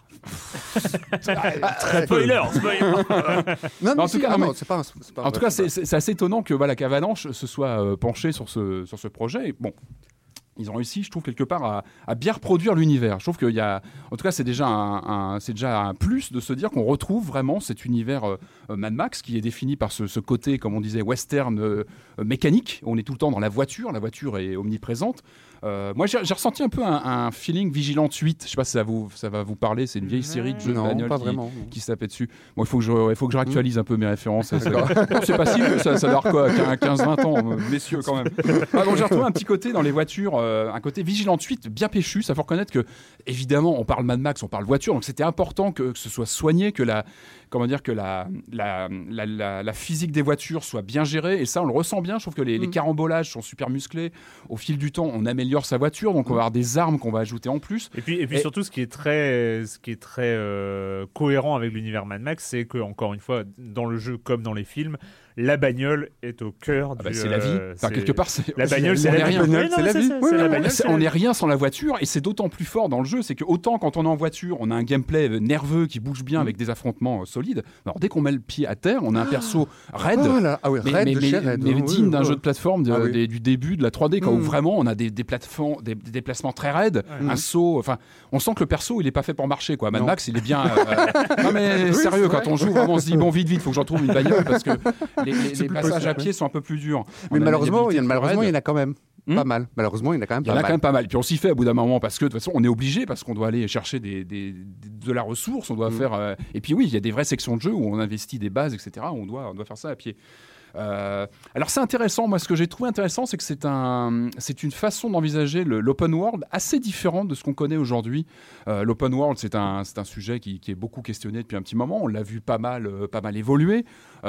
Très spoiler, spoiler. non, non, en tout cas, non, c'est pas un, c'est pas en tout cas, c'est, c'est, c'est assez étonnant que voilà qu'Avalanche se soit euh, penché sur ce sur ce projet. Et bon. Ils ont réussi, je trouve, quelque part à, à bien reproduire l'univers. Je trouve qu'il y a, en tout cas, c'est déjà un, un, c'est déjà un plus de se dire qu'on retrouve vraiment cet univers euh, Mad Max qui est défini par ce, ce côté, comme on disait, western euh, mécanique. On est tout le temps dans la voiture, la voiture est omniprésente. Euh, moi, j'ai, j'ai ressenti un peu un, un feeling Vigilante huit. Je ne sais pas si ça, vous, ça va vous parler. C'est une vieille série de jeux non, de bagnole pas qui, vraiment, qui se tapait dessus. Bon, il faut que je, il faut que je réactualise un peu mes références. C'est, c'est pas si vieux, ça, ça doit avoir quoi, quinze vingt ans, messieurs, quand même. Ah, donc, j'ai retrouvé un petit côté dans les voitures, euh, un côté Vigilante huit bien péchu. Ça faut reconnaître que, évidemment, on parle Mad Max, on parle voiture, donc c'était important que, que ce soit soigné, que la, comment dire, que la, la, la, la, la physique des voitures soit bien gérée. Et ça, on le ressent bien. Je trouve que les, mm. les carambolages sont super musclés. Au fil du temps, on améliore améliore sa voiture, donc on va avoir des armes qu'on va ajouter en plus. Et puis, et puis et... surtout, ce qui est très, ce qui est très euh, cohérent avec l'univers Mad Max, c'est que, encore une fois, dans le jeu comme dans les films, la bagnole est au cœur ah du... bah c'est la vie. Euh, enfin, c'est... quelque part, c'est... La bagnole, c'est, c'est la, la vie. Bagnole, c'est la vie. C'est, c'est la bagnole, c'est, c'est on la n'est rien sans la voiture, et c'est d'autant plus fort dans le jeu, c'est que autant quand on est en voiture, on a un gameplay nerveux qui bouge bien mmh. avec des affrontements euh, solides. Alors dès qu'on met le pied à terre, on a un perso raide, oh là. Ah oui, mais, raide mais, de mais, chez raide, mais hein, digne oui, d'un oui. jeu de plateforme de, ah oui. des, du début de la trois D, quand mmh. où vraiment on a des, des plateformes, des, des déplacements très raides, mmh. un saut. Enfin, on sent que le perso, il est pas fait pour marcher, quoi. Mad non. Max, il est bien. Euh, non mais oui, sérieux, quand on joue, vraiment, on se dit bon, vite, vite, faut que j'en trouve une bagnole parce que les, les, les passages possible, à pied sont un peu plus dur. Mais on malheureusement, il y, a, malheureusement il y en a quand même hmm pas mal. Malheureusement, il y en a quand même il y pas en a mal. quand même pas mal. Puis on s'y fait à bout d'un moment parce que de toute façon, on est obligé parce qu'on doit aller chercher des, des, des, de la ressource, on doit hmm. faire. Euh... Et puis oui, il y a des vraies sections de jeu où on investit des bases, et cetera. On doit, on doit faire ça à pied. Euh, alors c'est intéressant, moi ce que j'ai trouvé intéressant c'est que c'est, un, c'est une façon d'envisager le, l'open world assez différente de ce qu'on connaît aujourd'hui. Euh, l'open world c'est un, c'est un sujet qui, qui est beaucoup questionné depuis un petit moment, on l'a vu pas mal, euh, pas mal évoluer.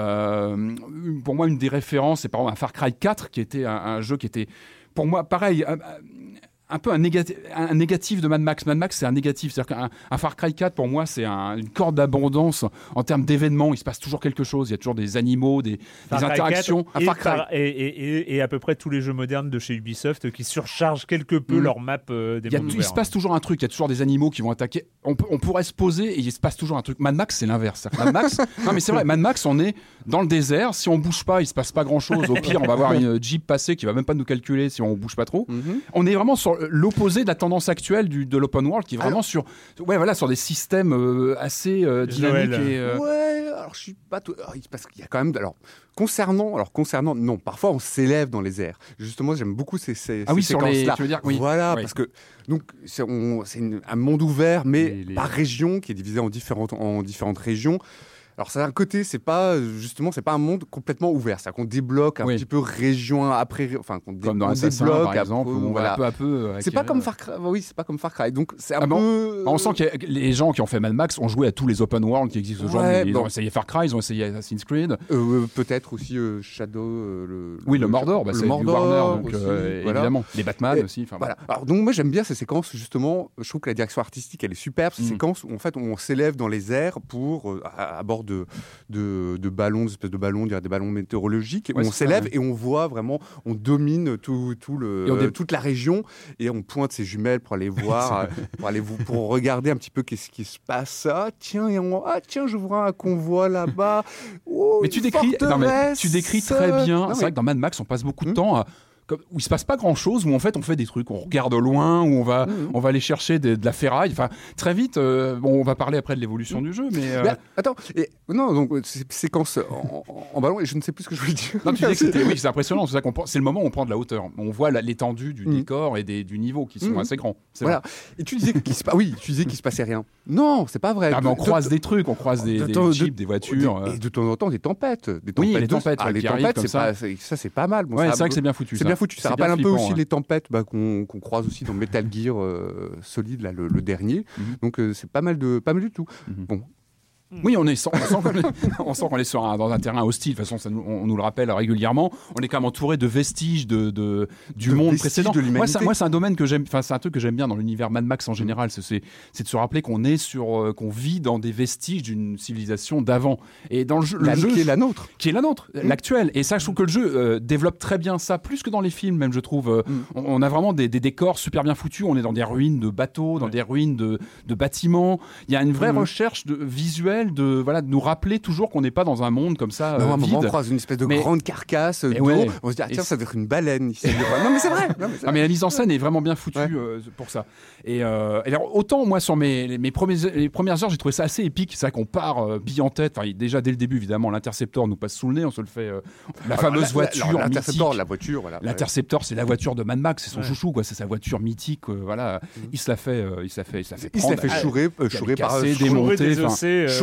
Euh, pour moi une des références c'est par exemple un Far Cry quatre qui était un, un jeu qui était pour moi pareil un, un peu un négatif, un négatif de Mad Max. Mad Max, c'est un négatif. C'est-à-dire qu'un un Far Cry quatre, pour moi, c'est un, une corde d'abondance en termes d'événements. Il se passe toujours quelque chose. Il y a toujours des animaux, des, des interactions. Et, Far Cry. Et, et, et, et à peu près tous les jeux modernes de chez Ubisoft qui surchargent quelque peu mmh. leur map euh, des mondes ouverts. Il se passe toujours un truc. Il y a toujours des animaux qui vont attaquer. On, peut, on pourrait se poser et il se passe toujours un truc. Mad Max, c'est l'inverse. Mad Max, non mais c'est vrai. Mad Max, on est dans le désert. Si on bouge pas, il se passe pas grand-chose. Au pire, on va voir une Jeep passer qui va même pas nous calculer si on bouge pas trop. Mmh. On est vraiment sur l'opposé de la tendance actuelle du, de l'open world qui est vraiment alors, sur, ouais, voilà, sur des systèmes euh, assez euh, dynamiques. Et, euh... Ouais, alors je suis pas tout. Alors, parce qu'il y a quand même. Alors, concernant, alors concernant, non, parfois on s'élève dans les airs. Justement, j'aime beaucoup ces, ces, ah oui, ces sur séquences-là. Les, tu veux dire, oui. Voilà, oui. parce que donc c'est, on, c'est une, un monde ouvert, mais les, les... par région, qui est divisé en différentes, en différentes régions. Alors, ça, d'un côté, c'est pas, justement, c'est pas un monde complètement ouvert. C'est-à-dire qu'on débloque un oui. petit peu région après, enfin, qu'on dé- comme dans on Assassin, débloque, par exemple, après, où on voilà. va peu à peu. C'est pas comme Far Cry. Oui, c'est pas comme Far Cry. Donc, c'est un ah peu. Bon on sent que les gens qui ont fait Mad Max ont joué à tous les open world qui existent aujourd'hui. Ouais, ils bon. ont essayé Far Cry, ils ont essayé Assassin's Creed. Euh, peut-être aussi euh, Shadow. Euh, le, oui, le, le Mordor, bah, le c'est Mordor, du Warner, donc, aussi, euh, voilà. évidemment. Les Batman et, aussi. Voilà. Alors, donc, moi, j'aime bien ces séquences, justement. Je trouve que la direction artistique, elle est superbe. Ces mm. séquences où, en fait, on s'élève dans les airs pour, euh, à, à bord de, de, de ballons, des espèces de ballons, des ballons météorologiques, ouais, on s'élève ça, ouais. et on voit vraiment, on domine tout, tout le, euh, dé... toute la région et on pointe ses jumelles pour aller voir, pour aller vous, pour regarder un petit peu qu'est-ce qui se passe. Ah tiens, et on... ah tiens, je vois un convoi là-bas. Oh, mais tu décris, non, mais tu décris très bien. Non, c'est mais... vrai que dans Mad Max, on passe beaucoup de hum. temps à Comme, où il se passe pas grand chose, où en fait on fait des trucs, on regarde au loin, où on va, mmh. on va aller chercher de, de la ferraille. Enfin, très vite, euh, bon, on va parler après de l'évolution mmh. du jeu, mais. Euh... mais attends, et, non, donc c'est séquence en, en, en ballon, et je ne sais plus ce que je voulais dire. Non, tu dis que c'était, oui, c'est impressionnant. C'est, ça qu'on prend, c'est le moment où on prend de la hauteur. On voit la, l'étendue du mmh. décor et des, du niveau qui sont mmh. assez grands. C'est voilà. Vrai. Et tu disais qu'il se, oui, tu disais qu'il se passait rien. Non, c'est pas vrai. Ah, mais on croise des trucs, on croise des, des jeeps, des voitures. Et de temps en temps des tempêtes, des tempêtes. Oui, les tempêtes. Ah, les tempêtes, ça, c'est pas mal. Ouais, c'est vrai que c'est bien foutu. C'est bien foutu. Ça rappelle un peu aussi ouais. les tempêtes bah, qu'on, qu'on croise aussi dans Metal Gear euh, Solid, là, le, le dernier. Mm-hmm. Donc euh, c'est pas mal, de, pas mal du tout. Mm-hmm. Bon. Oui, on, est, on, sent qu'on est, on sent qu'on est sur un, dans un terrain hostile. De toute façon, ça nous, on nous le rappelle régulièrement. On est quand même entouré de vestiges de, de, du de monde précédent. De moi, c'est, moi, c'est un domaine que j'aime. Enfin, c'est un truc que j'aime bien dans l'univers Mad Max en général. C'est, c'est, c'est de se rappeler qu'on est sur, euh, qu'on vit dans des vestiges d'une civilisation d'avant. Et dans le jeu, la, le jeu qui est la nôtre, qui est la nôtre, mmh. l'actuelle. Et ça, je trouve que le jeu euh, développe très bien ça, plus que dans les films, même je trouve. Euh, mmh. on, on a vraiment des, des décors super bien foutus. On est dans des ruines de bateaux, dans ouais. des ruines de, de bâtiments. Il y a une vraie mmh. recherche de, visuelle de voilà de nous rappeler toujours qu'on n'est pas dans un monde comme ça non, euh, à un vide. moment on croise une espèce de mais... grande carcasse d'eau, ouais. on se dit ah, tiens et ça doit être une baleine ici. non mais c'est vrai. Non, mais, c'est non, mais la mise en scène est vraiment bien foutue ouais. euh, pour ça. Et, euh, et alors autant moi sur mes mes premiers les premières heures j'ai trouvé ça assez épique. C'est vrai qu'on part euh, bille en tête. Enfin déjà dès le début évidemment l'intercepteur nous passe sous le nez, on se le fait euh, la alors, fameuse la, voiture alors, l'intercepteur, mythique. La voiture voilà. L'intercepteur c'est la voiture de Mad Max, c'est son ouais. chouchou quoi, c'est sa voiture mythique euh, voilà. Mm. Il se la fait euh, il se la fait il se la fait il se la fait chourer chourer par démonter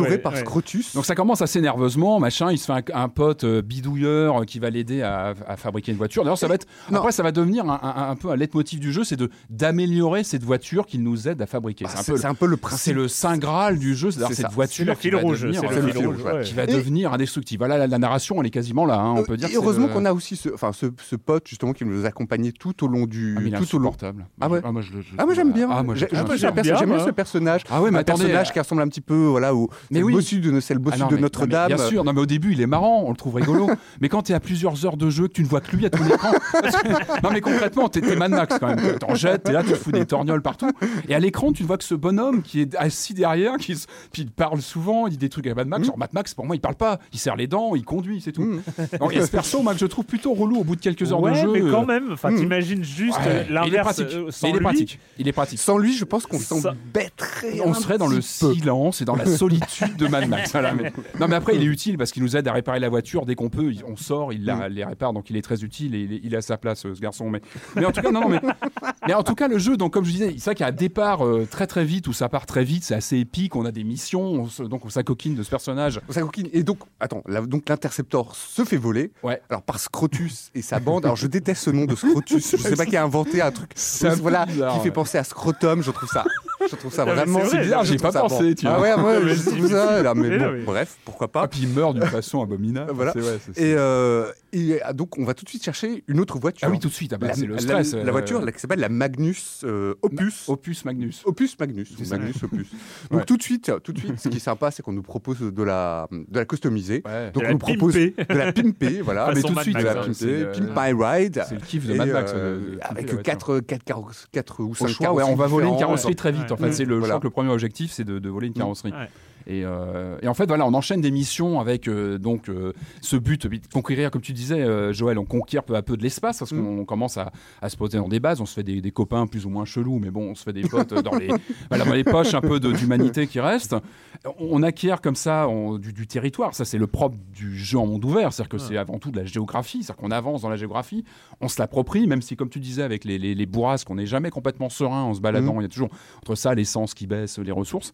restauré ouais, par ouais. Scrotus. Donc ça commence assez nerveusement, machin. Il se fait un, un pote euh, bidouilleur euh, qui va l'aider à, à fabriquer une voiture. D'ailleurs, ça va être Non. après ça va devenir un, un, un peu un leitmotiv du jeu, c'est de d'améliorer cette voiture qu'il nous aide à fabriquer. Bah, c'est, un c'est, peu, c'est un peu le principe. c'est le saint graal du jeu, c'est-à-dire C'est cette ça. voiture C'est le qui fil va rouge, devenir, c'est euh, le fil rouge, ouais. qui va Et- devenir indestructible. Voilà, la, la narration, elle est quasiment là. Hein, on peut dire. Et que c'est heureusement le- qu'on a aussi ce, enfin, ce, ce pote justement qui nous accompagnait tout au long du, Ah, mais il est tout au long. insupportable. Ah ouais. Ah moi, je, le- je- Ah moi j'aime bien. Ah moi, J'ai- je- je ah, trouve moi, que j'aime c'est un perso- bien, j'aime bien moi. ce personnage. Ah ouais, mais un attendez, personnage euh, qui ressemble un petit peu, voilà, au Mais c'est le oui. bossu de c'est le bossu Ah non, de mais- non, mais Notre-Dame. bien sûr, non mais au début il est marrant, on le trouve rigolo. Mais quand t'es à plusieurs heures de jeu, que tu ne vois que lui à ton écran, parce que- non mais concrètement t'es, t'es Mad Max quand même. T'en jettes, t'es là, tu te fous des torgnoles partout. Et à l'écran, tu ne vois que ce bonhomme qui est assis derrière, qui se- puis il parle souvent, il dit des trucs à Mad Max. Mm. Alors Mad Max, pour moi, il parle pas, il serre les dents, il conduit, c'est tout. Donc, et ce perso, moi, que je trouve plutôt relou au bout de quelques heures ouais, de jeu. mais quand euh, même, enfin, hmm. t'imagines juste ouais, euh, il est l'inverse pratique. euh, Mais sans il est lui. pratique. Il est pratique. Sans lui, je pense qu'on Ça- s'embêterait. On un serait dans le petit peu. silence et dans la solitude de Mad Max. Voilà, mais... Non, mais après, il est utile parce qu'il nous aide à réparer la voiture dès qu'on peut. il- On sort, il la, les répare, donc il est très utile et il est, il est à sa place, euh, ce garçon. Mais, mais en tout cas, non, non, mais... mais en tout cas, le jeu, donc comme je disais, c'est vrai qu'il y a un départ euh, très très vite où ça part très vite, c'est assez épique. On a des missions, on se- donc on s'acoquine de ce personnage. Ça coquine. Et donc, attends, là, donc l'interceptor se fait voler. Ouais. Alors par Scrotus et sa bande. Alors je déteste ce nom de Scrotus. Je sais pas qui a inventé un truc. C'est un peu voilà, bizarre, qui ouais. fait penser à Scrotum. Je trouve ça. Je trouve ça Non, mais vraiment. c'est vrai, bizarre, je j'y ai trouve pas ça pensé, bon. tu Ah vois. ouais, ouais, Mais je si, trouve ça. Là, mais mais bon, non, mais- bref, pourquoi Ah, pas. puis il meurt d'une façon abominable. Voilà. C'est, ouais, c'est- c'est- Et, euh, et ah, donc on va tout de suite chercher une autre voiture. Ah oui, tout de suite. Ah bah, La, c'est le la- stress. la euh, voiture là, qui s'appelle la Magnus euh, Opus. Opus Magnus. Opus Magnus, ou ça. Magnus Opus. Donc Ouais. tout de suite, tout de suite, ce qui est sympa, c'est qu'on nous propose de la, de la customiser. Ouais. Donc De on la nous propose pimper. de la pimper, voilà. Façon Mais tout de Mad suite, de Max, la hein, pimper, c'est, euh, Pimp My Ride. C'est le kiff de Et, Mad Max. euh, de- de- de- avec de- de- quatre, quatre, quatre, quatre ou Au cinq choix, ouais, on va voler une carrosserie très vite. En fait, Ouais. c'est le, je Voilà. crois que le premier objectif, c'est de, de voler une carrosserie. Ouais. Et, euh, et en fait, voilà, on enchaîne des missions avec euh, donc euh, ce but de conquérir, comme tu disais, euh, Joël, on conquiert peu à peu de l'espace parce qu'on on commence à, à se poser dans des bases, on se fait des, des copains plus ou moins chelous, mais bon, on se fait des potes dans les, voilà, dans les poches un peu de, d'humanité qui reste. On, on acquiert comme ça on- du, du territoire. Ça, c'est le propre du jeu en monde ouvert, c'est-à-dire que c'est avant tout de la géographie, c'est-à-dire qu'on avance dans la géographie, on se l'approprie, même si, comme tu disais, avec les, les, les bourrasques, on n'est jamais complètement serein en se baladant. Mhm. Il y a toujours entre ça l'essence qui baisse, les ressources.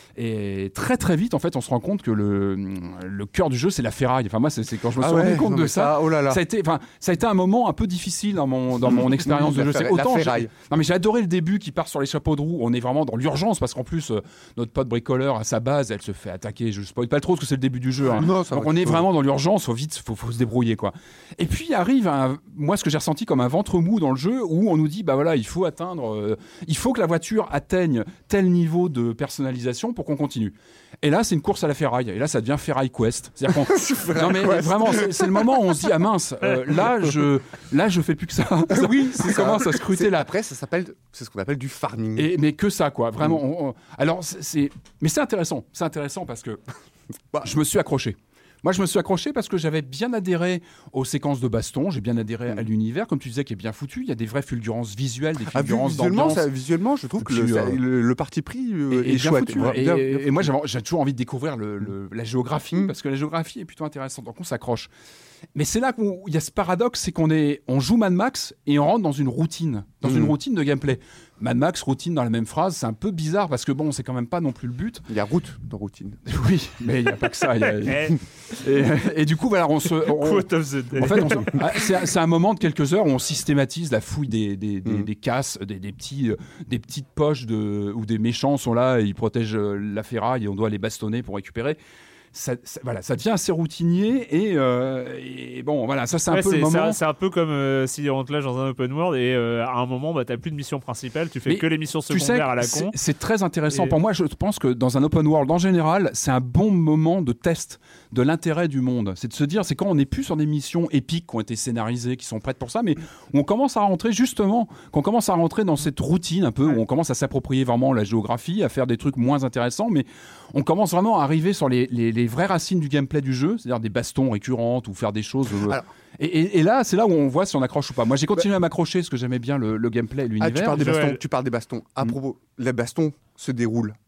Et très très vite, en fait, on se rend compte que le, le cœur du jeu, c'est la ferraille. Enfin, moi, c'est, c'est quand je me suis Ah ouais, rendu compte non, de mais ça. ça, oh là là. Ça a été, enfin, ça a été un moment un peu difficile dans mon dans mon expérience de La jeu. fer- C'est la autant j'ai- ferraille. non mais j'ai adoré le début qui part sur les chapeaux de roue. On est vraiment dans l'urgence parce qu'en plus euh, notre pote bricoleur à sa base, elle se fait attaquer. Je spoil pas trop parce que c'est le début du jeu. hein. Non, ça Donc va, on tu est peux. vraiment dans l'urgence. Faut vite, faut, faut se débrouiller quoi. Et puis arrive un, moi ce que j'ai ressenti comme un ventre mou dans le jeu où on nous dit bah voilà il faut atteindre, euh, il faut que la voiture atteigne tel niveau de personnalisation pour qu'on continue. Et là c'est une course à la ferraille. Et là ça devient Ferraille Quest. C'est-à-dire qu'on non mais vraiment c'est, c'est le moment où on se dit ah mince euh, là je là je fais plus que ça. Oui, c'est ça commence à scruter C'est- la Après, ça s'appelle, c'est ce qu'on appelle du farming. et, mais que ça, quoi. Vraiment. on- on- alors, c'est, c'est- mais c'est intéressant. C'est intéressant parce que Bah. je me suis accroché. Moi, je me suis accroché parce que j'avais bien adhéré aux séquences de baston. J'ai bien adhéré à l'univers, comme tu disais, qui est bien foutu. Il y a des vraies fulgurances visuelles, des Ah, vu- fulgurances visuellement, d'ambiance. ça- visuellement, je trouve que Et le, puis, ça- euh, le, le parti pris euh, et, est et bien chouette. foutu. Bien- Et, bien- et- bien et moi, foutu. j'ai, j'ai toujours envie de découvrir le, le- la géographie, Mm. parce que la géographie est plutôt intéressante. Donc, on s'accroche. Mais c'est là qu'il y a ce paradoxe, c'est qu'on est, on joue Mad Max et on rentre dans une routine, dans Mm. une routine de gameplay. Mad Max, routine dans la même phrase, c'est un peu bizarre parce que bon, c'est quand même pas non plus le but. Il y a route dans routine. Oui, mais il n'y a pas que ça. il y a- Eh, et, et du coup, voilà, on se. on- Quote of the day. en fait, on se- ah, c'est, c'est un moment de quelques heures où on systématise la fouille des, des, des, Mm. des casses, des, des, petits, euh, des petites poches de, où des méchants sont là et ils protègent euh, la ferraille et on doit les bastonner pour récupérer. Ça, ça- voilà, ça devient assez routinier et, euh, et bon, voilà, ça c'est un Ouais, peu c'est, le moment. c'est, c'est un peu comme euh, si on te lâche dans un open world et euh, à un moment bah, t'as plus de mission principale, tu fais Mais que les missions Tu sais, secondaires à la c'est, con. c'est très intéressant. Et- Pour moi, je pense que dans un open world en général, c'est un bon moment de test de l'intérêt du monde. C'est de se dire, c'est quand on n'est plus sur des missions épiques qui ont été scénarisées, qui sont prêtes pour ça, mais où on commence à rentrer justement, qu'on commence à rentrer dans cette routine un peu, où on commence à s'approprier vraiment la géographie, à faire des trucs moins intéressants, mais on commence vraiment à arriver sur les, les, les vraies racines du gameplay du jeu, c'est-à-dire des bastons récurrentes ou faire des choses. euh, Alors- et, et- et là, c'est là où on voit si on accroche ou pas. Moi, j'ai continué à m'accrocher parce que j'aimais bien le, le gameplay et Ah, l'univers. tu parles des Joël. bastons. Tu parles des bastons. À Mm. propos, les bastons se déroulent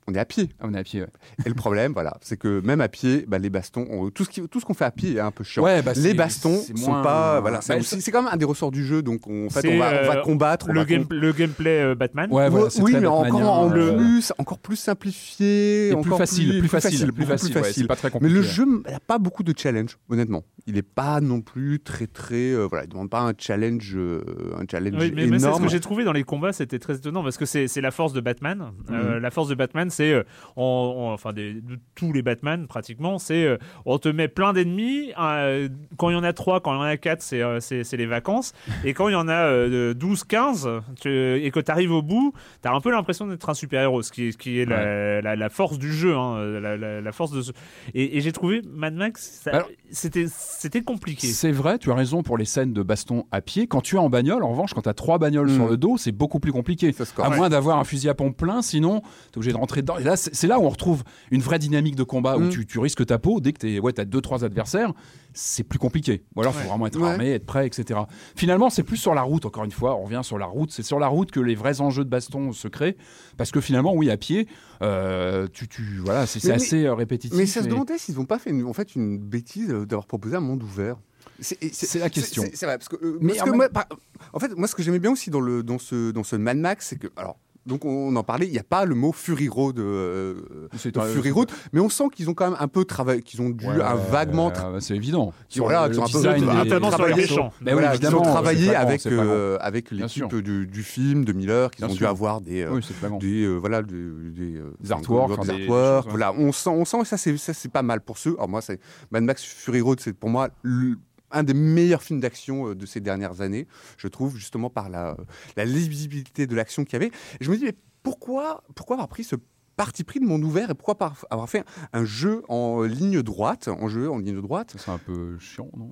on est à pied. Ah, on est à pied, ouais. Et le problème, voilà, c'est que même à pied, bah, les bastons, on- tout ce qui, tout ce qu'on fait à pied est un peu chiant. Ouais, bah, les c'est- bastons c'est sont moins- pas, voilà, c'est, bah, aussi- c'est quand même un des ressorts du jeu, donc on, en fait, C'est, on va, on va euh, combattre. on le, va game- com- le gameplay euh, Batman. Ouais, voilà, c'est oui, très mais encore Batmanien, en euh, plus, encore plus simplifié, Et plus encore facile, plus facile, plus beaucoup facile, ouais, c'est pas très Mais compliqué. le jeu n'a pas beaucoup de challenge, honnêtement. Il n'est pas non plus très très, euh, voilà, il demande pas un challenge, euh, un challenge Oui, mais, mais c'est ce énorme. que j'ai trouvé dans les combats, c'était très étonnant parce que c'est, c'est la force de Batman. Euh, Mhm. la force de Batman, c'est, euh, on- on- enfin, des, de tous les Batman pratiquement, c'est euh, on te met plein d'ennemis. euh, quand il y en a trois, quand il y en a quatre, c'est, euh, c'est, c'est les vacances. Et quand il y en a euh, douze, quinze, tu- et que tu arrives au bout, tu as un peu l'impression d'être un super-héros, ce qui, ce qui est la, la, la force du jeu. Hein, la, la, la force de ce... et, et j'ai trouvé Mad Max, ça, Alors, c'était, c'était compliqué. C'est vrai, tu as raison pour les scènes de baston à pied. Quand tu es en bagnole, en revanche, quand tu as trois bagnoles Mm. sur le dos, c'est beaucoup plus compliqué. Ça se À corrige. moins d'avoir un fusil à pompe plein, sinon, tu es obligé de rentrer dedans. Et là, c'est c'est là où on retrouve une vraie dynamique de combat, où Mm. tu, tu risques ta peau. Dès que tu ouais, as deux, trois adversaires, c'est plus compliqué. Ou alors, il faut Ouais. vraiment être Ouais. armé, être prêt, et cetera. Finalement, c'est plus sur la route, encore une fois, on revient sur la route. C'est sur la route que les vrais enjeux de baston se créent. Parce que finalement, oui, à pied, euh, tu, tu, voilà, c'est c'est Mais- assez euh, répétitif. Mais ça se et- demandait s'ils n'ont pas fait une, en fait une bêtise euh, d'avoir proposé un monde ouvert. C'est, et C'est la question. C'est, c'est vrai parce que, euh, Mais parce en que même- moi, par- en fait, moi, ce que j'aimais bien aussi dans le dans ce dans ce Mad Max, c'est que alors. Donc on en parlait, il n'y a pas le mot Fury Road, euh, C'est de un- Fury Road, mais on sent qu'ils ont quand même un peu travaillé, qu'ils ont dû Ouais, un vaguement, tra- euh, c'est évident. qui ont, voilà, Le qui ont un peu design des- notamment sur les travaillé- méchants. Ben oui, voilà, qu'ils évidemment, ont c'est travaillé flagrant, avec c'est flagrant. euh, avec Bien l'équipe sûr. du, du film de Miller, qu'ils Bien ont dû sûr. avoir des euh, Oui, c'est flagrant. des euh, voilà des, des, euh, Des artworks, des enfin, des- des artworks, choses, ouais. voilà, on sent on sent que ça c'est ça c'est pas mal pour ceux. Alors moi c'est Mad Max Fury Road, c'est pour moi le- un des meilleurs films d'action euh, de ces dernières années, je trouve, justement par la la lisibilité de l'action qu'il y avait. Et je me dis mais pourquoi pourquoi avoir pris ce parti pris de monde ouvert et pourquoi pas avoir fait un jeu en ligne droite, en jeu en ligne droite. C'est un peu chiant, non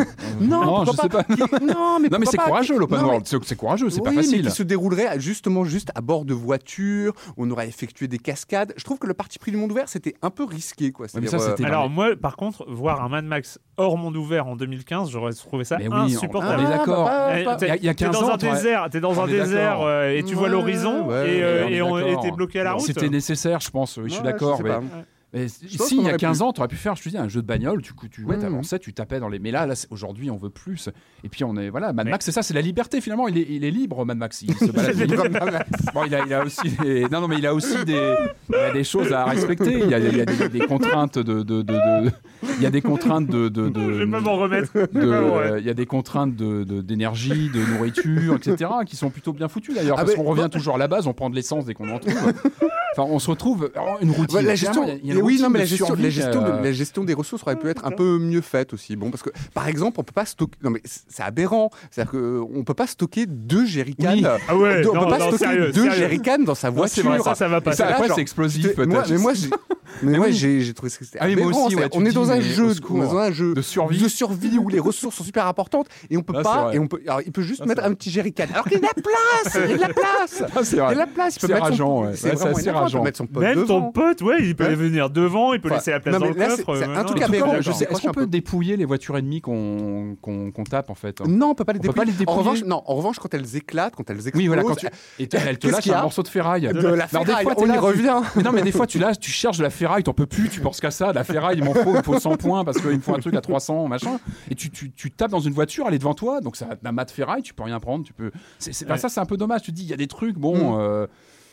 Non, je pourquoi sais pas. Qui- Non, mais, Non, mais pourquoi c'est pas courageux l'open Non, mais- world. C'est c'est courageux, c'est oui, pas mais facile. qui se déroulerait justement juste à bord de voitures, on aurait effectué des cascades. Je trouve que le parti pris du monde ouvert, c'était un peu risqué, quoi. mais C'est-à-dire, ça, c'était- euh, Alors moi, par contre, voir un Mad Max hors monde ouvert en deux mille quinze, j'aurais trouvé ça Mais oui, on- insupportable. on est d'accord. bah, Eh, pas- t'es- il y a- il y a t'es quinze dans ans, un t'aurais- désert, t'es dans On un est désert d'accord. euh, et tu vois Ouais, l'horizon ouais, et, euh, on est et on d'accord. était bloqué à la route. C'était nécessaire, je pense. Oui, je suis ouais, d'accord. sais Mais, pas. mais pense ici, qu'on il y a aurait quinze pu. ans, tu aurais pu faire, je te dis, un jeu de bagnole. Tu, tu ouais, Mhm. t'avançais, tu tapais dans les. Mais là, là c'est- aujourd'hui, on veut plus. Et puis, on est. Voilà, Mad Mais- Max, c'est ça, c'est la liberté finalement. Il est, il est libre, Mad Max. Il se balade libre. Bon, il a, il a aussi des... Non, non, mais il a aussi des, il a des choses à respecter. Il y a, il y a des, des contraintes de, de, de, de- Il y a des contraintes de. de, de- Je vais pas m'en remettre. de- Je vais pas m'en euh, remettre. Il y a des contraintes de, de- d'énergie, de nourriture, et cetera, qui sont plutôt bien foutues d'ailleurs. Ah, parce mais- qu'on revient toujours à la base, on prend de l'essence dès qu'on en trouve. Enfin, on se retrouve alors, une routine. Ouais, la gestion, Clairement, il y a une et oui, routine non, mais de la gestion, survie, la, gestion de, euh, la gestion des ressources aurait pu être un peu mieux faite aussi. Bon, parce que par exemple, on peut pas stocker. Non, mais c'est aberrant. C'est-à-dire qu'on peut pas stocker deux jerrycans. Oui. Ah ouais, on non, peut pas non, stocker sérieux, deux sérieux. jerrycans dans sa Ouais, voiture. c'est vrai, Ça, ça va pas. Et ça, là, après, genre, c'est explosif, c'était- peut-être. Moi, mais moi, j'ai, mais Mais moi, oui. j'ai, j'ai trouvé que c'était Ah oui, moi aberrant. aussi, ouais, C'est- tu on est dis, dans un mais jeu, au secours. on est dans un jeu De survie. de survie où les ressources sont super importantes et on peut Ah, c'est pas. vrai. Et on peut. Alors, il peut juste Ah, c'est mettre vrai. un petit jerrycan. Alors qu'il y a de la place. Il y a de la place. Ah, c'est Il y vrai. a de la place. Il peut C'est mettre son- rageant, ouais. C'est Ouais, c'est vraiment assez énervant, il peut rageant. mettre son pote Même devant. ton pote, ouais, il peut Ouais. venir devant, il peut Enfin, laisser la place non, dans mais le là, coffre. c'est- c'est euh, un non, truc non, aberrant. d'accord. Je sais, est-ce Franchement, qu'on un peut peu. dépouiller les voitures ennemies qu'on qu'on qu'on tape en fait hein Non, on peut pas les On peut pas dépouiller. les dépouiller. En revanche, non. En revanche, quand elles éclatent, quand elles explosent, Oui, voilà, quand tu... Et toi, elle te Qu'est-ce lâche qu'il y a un morceau de ferraille. de la Alors, des ferraille, fois, t'es on y là, tu- revient. Mais non, mais des fois, tu lâches, tu cherches de la ferraille, t'en peux plus, tu penses qu'à ça, de la ferraille, il m'en faut, il me faut cent points parce qu'il me faut un truc à trois cents, machin. Et tu, tu, tu tapes dans une voiture, elle est devant toi, donc ça a un mat de ferraille, tu peux rien prendre, tu peux. C'est, c'est... Enfin, Ouais. ça, c'est un peu dommage. Tu te dis, il y a des trucs, bon. Mm. euh,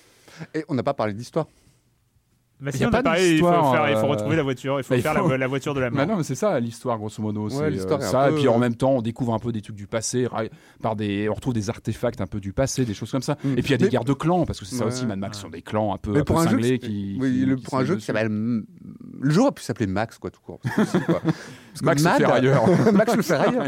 Et on n'a pas parlé d'histoire. Mais Il y si a on pas a parlé, il faut, d'histoire, faire, il faut euh, retrouver la voiture, il faut bah, il faire faut- La, la voiture de la Bah mort. non, mais c'est ça l'histoire, grosso modo. C'est l'histoire euh, est un ça. peu, Et puis en euh, même temps, on découvre un peu des trucs du passé, ra- par des, on retrouve des artefacts un peu du passé, des choses comme ça. Mm. Et puis il y a des Mais- guerres de clans, parce que c'est ça Ouais. aussi, Mad Max, sont des clans un peu, Mais un pour peu un jeu cinglés qui- qui. Oui, qui- le- qui pour un se jeu mettent qui s'appelle. M- Le jeu aurait pu s'appeler Max, quoi, tout court. C'est possible, quoi. Parce que Max le Mad- ferrailleur. Max le ferrailleur.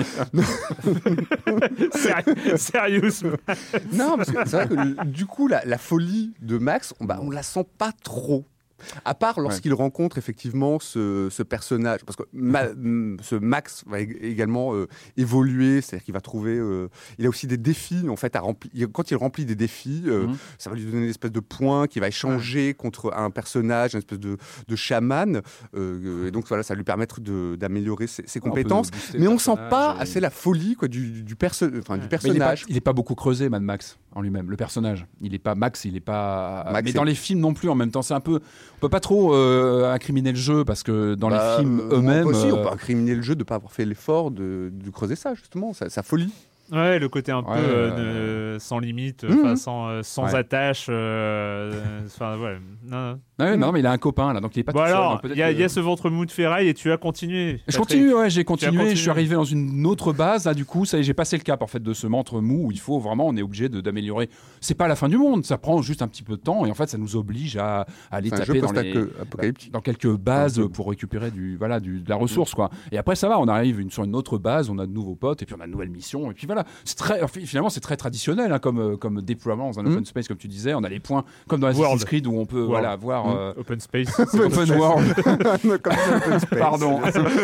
Sérieux- Sérieusement. Non, parce que c'est vrai que le- du coup, la, la folie de Max, on, bah, on la sent pas trop. À part lorsqu'il rencontre effectivement ce, ce personnage, parce que Ma- m- ce Max va ég- également euh, évoluer, c'est-à-dire qu'il va trouver, euh, il a aussi des défis en fait à remplir. Il- Quand il remplit des défis, euh, Mhm. ça va lui donner une espèce de point qu'il va échanger contre un personnage, une espèce de, de chaman, euh, et donc voilà, ça va lui permettre de- d'améliorer ses, ses Un peu compétences. booster Mais le on sent pas personnage et- assez la folie quoi du, du, perso- enfin, du Mais il est pas- personnage. il est pas beaucoup creusé, Mad Max. en lui-même, le personnage. Il est pas Max, il est pas. Max mais est... dans les films non plus. En même temps, c'est un peu. On peut pas trop euh, incriminer le jeu parce que dans bah, les films euh, eux-mêmes. Aussi, euh... on peut incriminer le jeu de pas avoir fait l'effort de, de creuser ça justement, sa, sa folie. Ouais, le côté un ouais, peu euh, euh... de, sans limite, mmh. sans, euh, sans ouais. attache. Enfin, euh, ouais. Non, ah ouais, mmh. non, mais il a un copain là, donc il est pas bon tout alors, seul. Il y, que... y a ce ventre mou de ferraille et tu as continué. Je continue, ouais, j'ai continué, continué. Je suis arrivé dans une autre base. Là, du coup, ça y est, j'ai passé le cap en fait de ce ventre mou où il faut vraiment, on est obligé de, d'améliorer. C'est pas la fin du monde, ça prend juste un petit peu de temps et en fait, ça nous oblige à, à aller c'est taper dans, les, dans quelques bases mmh. pour récupérer du, voilà, du, de la ressource, mmh. quoi. Et après, ça va, on arrive une, sur une autre base, on a de nouveaux potes et puis on a de nouvelles missions et puis voilà. C'est très finalement c'est très traditionnel hein, comme, comme déploiement dans un mmh. open space comme tu disais, on a les points comme dans Assassin's Creed où on peut voilà, avoir mmh. euh... open space open world open space. Pardon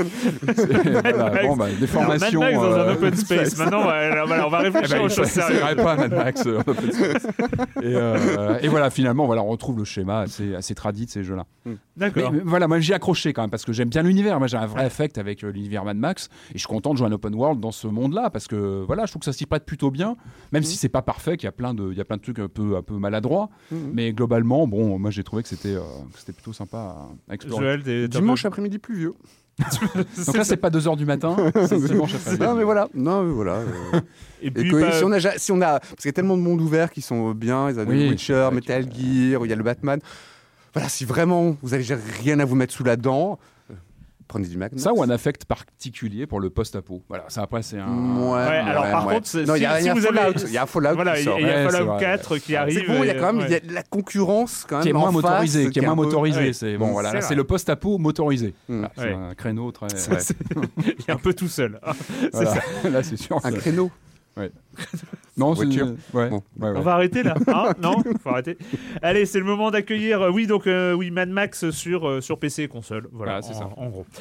voilà, bon, bah, des formations Mad Max euh... dans un open space maintenant voilà, voilà, on va réfléchir eh ben, aux choses sérieuses. Je ne pas Mad Max euh, en open space et, euh, et voilà finalement voilà, on retrouve le schéma assez, assez tradit de ces jeux là mmh. D'accord mais, mais, voilà moi j'ai accroché quand même parce que j'aime bien l'univers, moi j'ai un vrai affect avec euh, l'univers Mad Max et je suis content de jouer un open world dans ce monde là parce que voilà je trouve que ça s'y prête plutôt bien même mmh. si c'est pas parfait, qu'il y a plein de, il y a plein de trucs un peu, un peu maladroits, mmh. mais globalement, bon, moi j'ai trouvé que c'était, euh, que c'était plutôt sympa à explorer. Joël, t'es, dimanche après-midi pluvieux. Donc là, c'est pas deux heures du matin, c'est dimanche après-midi. Non mais voilà, non mais voilà. Euh... Et, et puis que, pas... si on a, si on a, parce qu'il y a tellement de mondes ouverts qui sont bien, il y a oui, The Witcher, Metal Gear, il y a le Batman. Voilà, si vraiment vous avez rien à vous mettre sous la dent. Prenez du Mad Max. Ça ou un affect particulier pour le post-apo. Voilà, ça après c'est un. Ouais, ouais alors ouais, par ouais. contre, c'est, non, il si, y a, si y a vous Fallout. avez... Il y a Fallout. Voilà, il y a, y a ouais, Fallout quatre qui arrive. C'est bon, il y a quand même, il y a de la concurrence quand même. Qui est moins en motorisé, face, qui est moins peu... motorisé. Ouais. C'est bon, voilà, là, c'est le post-apo motorisé. Mm. Voilà, c'est ouais. un créneau très. Ouais. Il est un peu tout seul. C'est voilà. ça. Là, c'est sûr. Un créneau. Ouais. Non, c'est voiture. Ouais. Bon. Ouais, ouais. On va arrêter là. Hein non, faut arrêter. Allez, c'est le moment d'accueillir. Oui, donc euh, oui, Mad Max sur euh, sur P C et console. Voilà, ah, c'est en, ça. En gros.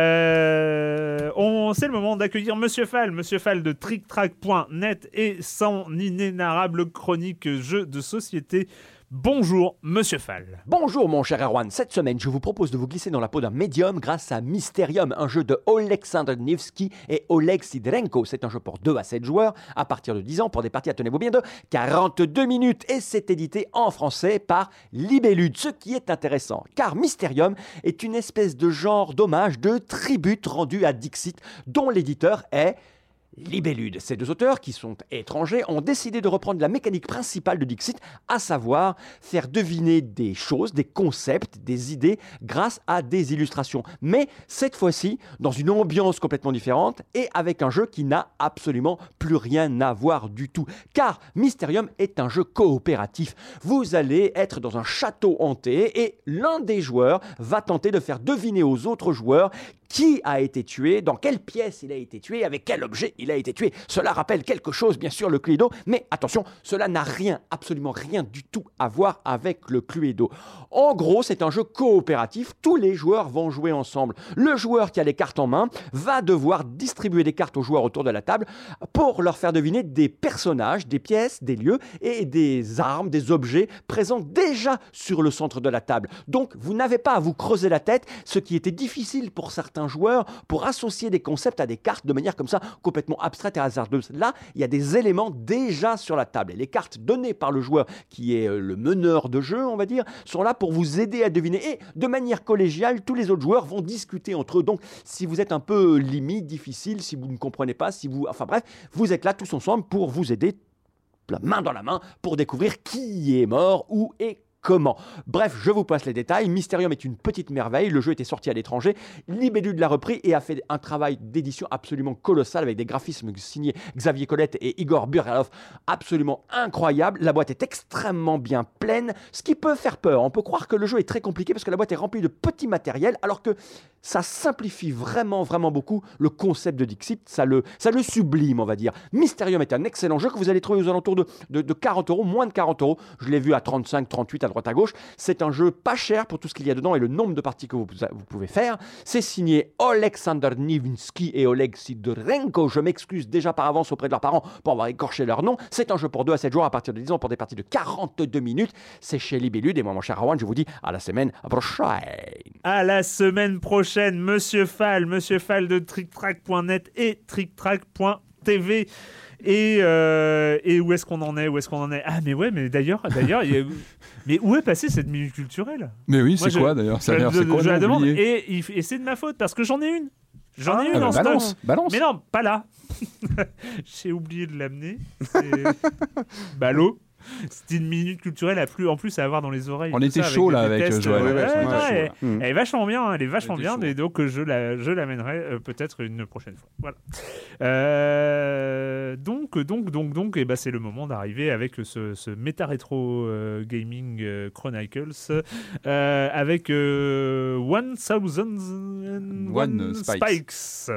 Euh, on, c'est le moment d'accueillir Monsieur Fall, Monsieur Fall de trick track point net et son inénarrable chronique jeux de société. Bonjour, Monsieur Fall. Bonjour, mon cher Erwan. Cette semaine, je vous propose de vous glisser dans la peau d'un médium grâce à Mysterium, un jeu de Oleksandr Nevsky et Oleg Sidrenko. C'est un jeu pour deux à sept joueurs, à partir de dix ans, pour des parties, tenez-vous bien, de quarante-deux minutes. Et c'est édité en français par Libellude, ce qui est intéressant, car Mysterium est une espèce de genre d'hommage, de tribute rendu à Dixit, dont l'éditeur est... Libellude. Ces deux auteurs, qui sont étrangers, ont décidé de reprendre la mécanique principale de Dixit, à savoir faire deviner des choses, des concepts, des idées grâce à des illustrations. Mais cette fois-ci, dans une ambiance complètement différente et avec un jeu qui n'a absolument plus rien à voir du tout. Car Mysterium est un jeu coopératif. Vous allez être dans un château hanté et l'un des joueurs va tenter de faire deviner aux autres joueurs qui a été tué, dans quelle pièce il a été tué, avec quel objet il a été tué. Cela rappelle quelque chose, bien sûr, le Cluedo, mais attention, cela n'a rien, absolument rien du tout à voir avec le Cluedo. En gros, c'est un jeu coopératif, tous les joueurs vont jouer ensemble. Le joueur qui a les cartes en main va devoir distribuer des cartes aux joueurs autour de la table pour leur faire deviner des personnages, des pièces, des lieux et des armes, des objets présents déjà sur le centre de la table. Donc, vous n'avez pas à vous creuser la tête, ce qui était difficile pour certains joueurs pour associer des concepts à des cartes de manière comme ça complètement abstraite et hasardeuse. Là, il y a des éléments déjà sur la table et les cartes données par le joueur qui est le meneur de jeu, on va dire, sont là pour vous aider à deviner et de manière collégiale, tous les autres joueurs vont discuter entre eux. Donc, si vous êtes un peu limite, difficile, si vous ne comprenez pas, si vous, enfin bref, vous êtes là tous ensemble pour vous aider la main dans la main pour découvrir qui est mort, où et comment. Bref, je vous passe les détails. Mysterium est une petite merveille. Le jeu était sorti à l'étranger. Libellude l'a repris et a fait un travail d'édition absolument colossal avec des graphismes signés Xavier Colette et Igor Buralov absolument incroyable. La boîte est extrêmement bien pleine, ce qui peut faire peur. On peut croire que le jeu est très compliqué parce que la boîte est remplie de petits matériels, alors que ça simplifie vraiment, vraiment beaucoup le concept de Dixit. Ça le, ça le sublime, on va dire. Mysterium est un excellent jeu que vous allez trouver aux alentours de, de, de quarante euros, moins de quarante euros. Je l'ai vu à trente-cinq, trente-huit, à droite à gauche. C'est un jeu pas cher pour tout ce qu'il y a dedans et le nombre de parties que vous, vous pouvez faire. C'est signé Oleksandr Nevsky et Oleg Sidrenko. Je m'excuse déjà par avance auprès de leurs parents pour avoir écorché leur nom. C'est un jeu pour deux à sept jours à partir de dix ans pour des parties de quarante-deux minutes. C'est chez Libellude et moi, mon cher Erwan, je vous dis à la semaine prochaine. À la semaine prochaine, Monsieur Fall, Monsieur Fall de trick track point net et trick track point T V. Et, euh, et où est-ce qu'on en est Où est-ce qu'on en est Ah, mais ouais, mais d'ailleurs, d'ailleurs, il y a... mais où est passée cette minute culturelle ? Mais oui, Moi, c'est je... quoi d'ailleurs Ça a l'air, je, c'est quoi je la demande oublié. et, et c'est de ma faute parce que j'en ai une. J'en ai ah, une ah bah en stock. balance, balance. Mais non, pas là. J'ai oublié de l'amener. C'est... Ballot. C'était une minute culturelle à plus, en plus à avoir dans les oreilles. On était ça, chaud avec là avec tests. Joël. Ouais, Ouais, ouais, ouais, ouais, chaud, elle, là. elle est vachement bien, elle est vachement bien, chaud. et donc je, la, je l'amènerai euh, peut-être une prochaine fois. Voilà. Euh, donc, donc, donc, donc, et bah, c'est le moment d'arriver avec ce, ce Meta Retro euh, Gaming euh, Chronicles euh, avec euh, One Thousand One, One Spikes. Spikes.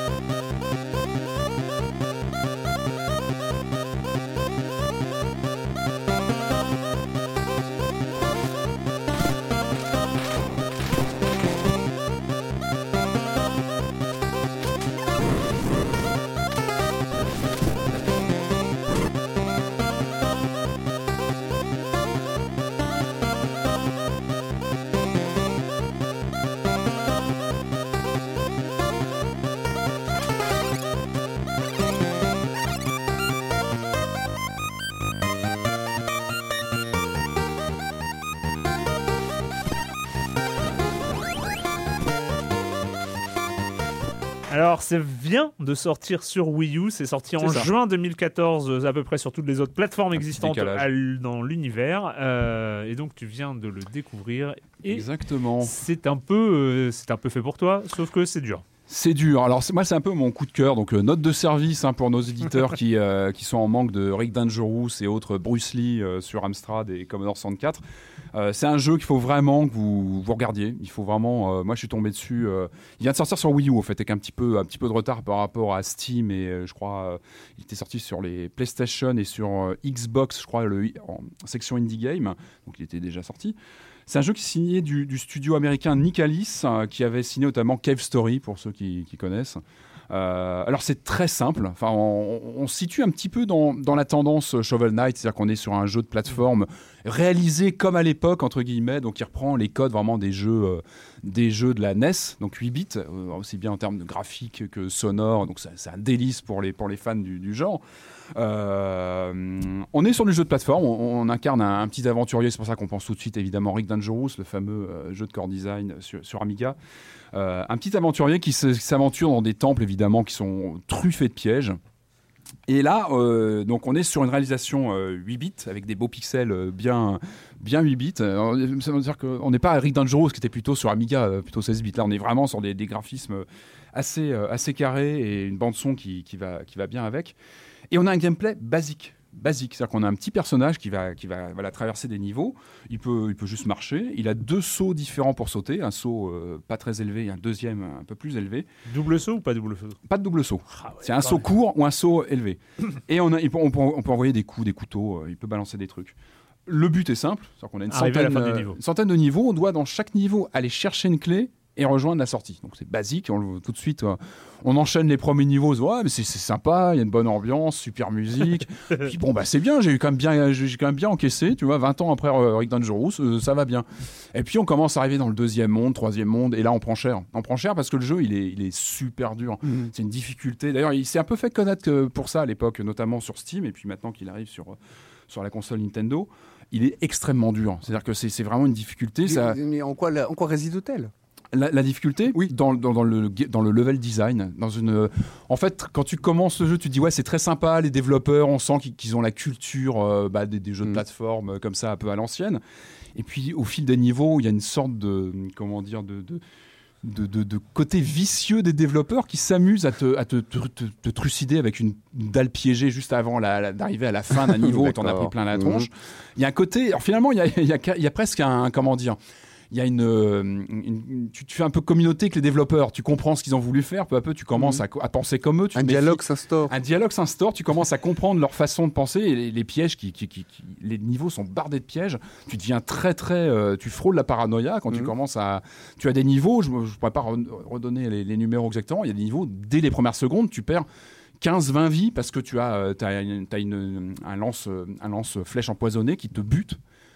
Alors, ça vient de sortir sur Wii U. C'est sorti en C'est ça. juin deux mille quatorze, à peu près sur toutes les autres plateformes existantes à l- dans l'univers. Euh, et donc, tu viens de le découvrir. Et Exactement. C'est un peu, euh, c'est un peu fait pour toi, sauf que c'est dur. C'est dur. Alors c'est, moi, c'est un peu mon coup de cœur. Donc euh, note de service hein, pour nos éditeurs qui, euh, qui sont en manque de Rick Dangerous et autres Bruce Lee euh, sur Amstrad et Commodore soixante-quatre. Euh, c'est un jeu qu'il faut vraiment que vous, vous regardiez. Il faut vraiment. Euh, moi, je suis tombé dessus. Euh, il vient de sortir sur Wii U, en fait, avec un petit peu, un petit peu de retard par rapport à Steam et euh, je crois, euh, il était sorti sur les PlayStation et sur euh, Xbox, je crois, le, en section indie game. Donc, il était déjà sorti. C'est un jeu qui est signé du, du studio américain Nicalis, euh, qui avait signé notamment Cave Story, pour ceux qui, qui connaissent. Euh, alors c'est très simple, enfin, on, on se situe un petit peu dans, dans la tendance Shovel Knight, c'est-à-dire qu'on est sur un jeu de plateforme réalisé comme à l'époque, entre guillemets, donc il reprend les codes vraiment des jeux, euh, des jeux de la N E S, donc huit bits, euh, aussi bien en termes de graphique que sonore, donc c'est, c'est un délice pour les, pour les fans du, du genre. Euh, on est sur du jeu de plateforme, on, on incarne un, un petit aventurier, c'est pour ça qu'on pense tout de suite évidemment Rick Dangerous, le fameux euh, jeu de core design sur, sur Amiga. Euh, un petit aventurier qui, se, qui s'aventure dans des temples évidemment qui sont truffés de pièges. Et là, euh, donc on est sur une réalisation euh, huit bits avec des beaux pixels euh, bien, bien huit bits. Alors, ça veut dire qu'on n'est pas à Rick Dangerous qui était plutôt sur Amiga, euh, plutôt seize bits. Là, on est vraiment sur des, des graphismes assez, euh, assez carrés et une bande son qui, qui, va, qui va bien avec. Et on a un gameplay basique. Basique, c'est-à-dire qu'on a un petit personnage qui va, qui va voilà, traverser des niveaux, il peut, il peut juste marcher, il a deux sauts différents pour sauter, un saut euh, pas très élevé et un deuxième un peu plus élevé. Double saut ou pas double saut ? Pas de double saut, ah ouais, c'est un saut court ou un saut élevé. Et on, a, il peut, on, peut, on peut envoyer des coups, des couteaux, euh, il peut balancer des trucs. Le but est simple, c'est-à-dire qu'on a une centaine, euh, une centaine de niveaux, on doit dans chaque niveau aller chercher une clé et rejoindre la sortie. Donc c'est basique, on, tout de suite euh, on enchaîne les premiers niveaux, on se dit, ouais mais c'est, c'est sympa, il y a une bonne ambiance, super musique. Puis bon bah c'est bien, j'ai eu quand même bien, j'ai quand même bien encaissé, tu vois, vingt ans après euh, Rick Dangerous, euh, ça va bien. Et puis on commence à arriver dans le deuxième monde, troisième monde, et là on prend cher. On prend cher parce que le jeu il est, il est super dur. Mmh. C'est une difficulté. D'ailleurs il s'est un peu fait connaître pour ça à l'époque, notamment sur Steam, et puis maintenant qu'il arrive sur, sur la console Nintendo, il est extrêmement dur. C'est-à-dire que c'est, c'est vraiment une difficulté. Mais, ça... mais en quoi, en quoi réside-t-elle ? La, la difficulté, oui, dans, dans, dans, le, dans le level design. Dans une, en fait, quand tu commences le jeu, tu te dis ouais, c'est très sympa, les développeurs, on sent qu'ils, qu'ils ont la culture euh, bah, des, des jeux mmh. de plateforme euh, comme ça, un peu à l'ancienne. Et puis, au fil des niveaux, il y a une sorte de, comment dire, de, de, de, de, de côté vicieux des développeurs qui s'amusent à te, à te, te, te, te trucider avec une dalle piégée juste avant la, la, d'arriver à la fin d'un niveau où t'en as pris plein la tronche. Mmh. Il y a un côté, alors finalement, il y a, il y a, il y a presque un, comment dire, il y a une, une, une tu, tu fais un peu communauté avec les développeurs, tu comprends ce qu'ils ont voulu faire, peu à peu tu commences mmh. à, à penser comme eux. Tu un dialogue s'instaure. Un dialogue s'instaure, tu commences à comprendre leur façon de penser et les, les pièges, qui, qui, qui, qui, les niveaux sont bardés de pièges. Tu deviens très très, euh, tu frôles la paranoïa quand mmh. tu commences à, tu as des niveaux, je ne pourrais pas redonner les, les numéros exactement, il y a des niveaux, dès les premières secondes, tu perds quinze vingt vies parce que tu as, euh, t'as une, t'as une, un lance, un lance flèche empoisonné qui te bute.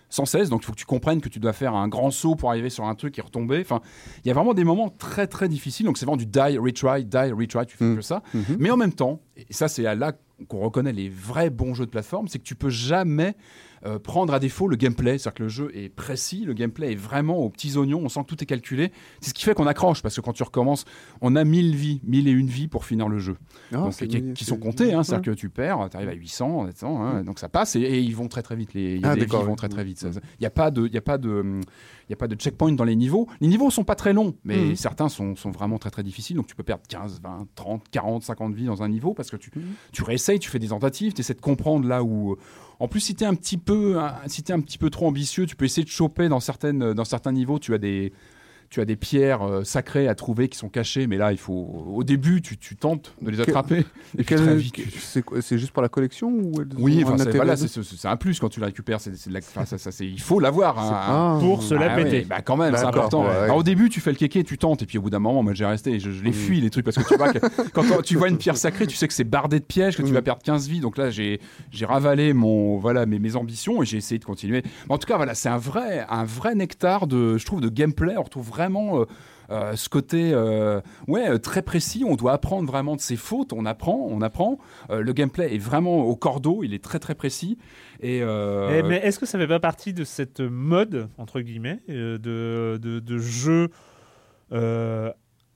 sans cesse, donc il faut que tu comprennes que tu dois faire un grand saut pour arriver sur un truc et retomber. Enfin, il y a vraiment des moments très très difficiles, donc c'est vraiment du die, retry, die, retry, tu fais mmh. que ça. Mmh. Mais en même temps, et ça c'est là qu'on reconnaît les vrais bons jeux de plateforme, c'est que tu peux jamais Euh, prendre à défaut le gameplay, c'est-à-dire que le jeu est précis, le gameplay est vraiment aux petits oignons, on sent que tout est calculé, c'est ce qui fait qu'on accroche, parce que quand tu recommences, on a mille vies, mille et une vies pour finir le jeu, oh, donc, qui, mille, qui sont comptées, hein, c'est-à-dire ouais. que tu perds, tu arrives à huit cents, neuf cents hein, mmh. donc ça passe, et, et ils vont très très vite, les, ah, les vies vont très très vite, il n'y a pas de... Y a pas de Il n'y a pas de checkpoint dans les niveaux. Les niveaux sont pas très longs, mais mmh. certains sont, sont vraiment très très difficiles. Donc tu peux perdre quinze, vingt, trente, quarante, cinquante vies dans un niveau parce que tu, mmh. tu réessayes, tu fais des tentatives, tu essaies de comprendre là où... En plus, si tu es un petit peu, si t'es un petit peu trop ambitieux, tu peux essayer de choper dans, certaines, dans certains niveaux. Tu as des... Tu as des pierres euh, sacrées à trouver qui sont cachées, mais là, il faut. Au début, tu, tu tentes de les attraper. Et puis très vite, tu... c'est, c'est juste pour la collection ou oui, c'est, voilà, c'est, c'est, c'est un plus quand tu la récupères. C'est, c'est de la... enfin, ça, ça, c'est... Il faut l'avoir hein, ah, pour se la ah, péter. Ouais, bah quand même, D'accord, c'est important. Ouais, ouais. Alors, au début, tu fais le kéké, tu tentes, et puis au bout d'un moment, moi, j'ai resté, je, je les fuis les trucs parce que tu vois que quand tu vois une pierre sacrée, tu sais que c'est bardé de pièges, que tu vas perdre quinze vies. Donc là, j'ai, j'ai ravalé mon, voilà, mes, mes ambitions et j'ai essayé de continuer. Mais en tout cas, voilà, c'est un vrai, un vrai nectar de, je trouve, de gameplay. On retrouve vraiment. Euh, Euh, ce côté euh, ouais, très précis, on doit apprendre vraiment de ses fautes, on apprend, on apprend. Euh, le gameplay est vraiment au cordeau, il est très très précis. Et euh... et, mais est-ce que ça fait pas partie de cette mode, entre guillemets, euh, de, de, de jeux euh,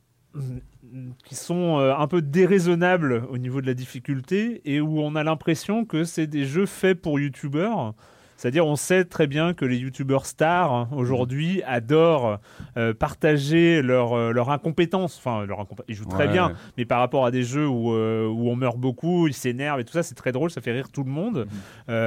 qui sont euh, un peu déraisonnables au niveau de la difficulté et où on a l'impression que c'est des jeux faits pour youtubeurs? C'est-à-dire, on sait très bien que les youtubeurs stars, hein, aujourd'hui, adorent euh, partager leur, euh, leur incompétence. Enfin, leur incomp... ils jouent très ouais, bien, ouais. mais par rapport à des jeux où, euh, où on meurt beaucoup, ils s'énervent et tout ça, c'est très drôle, ça fait rire tout le monde. Mmh.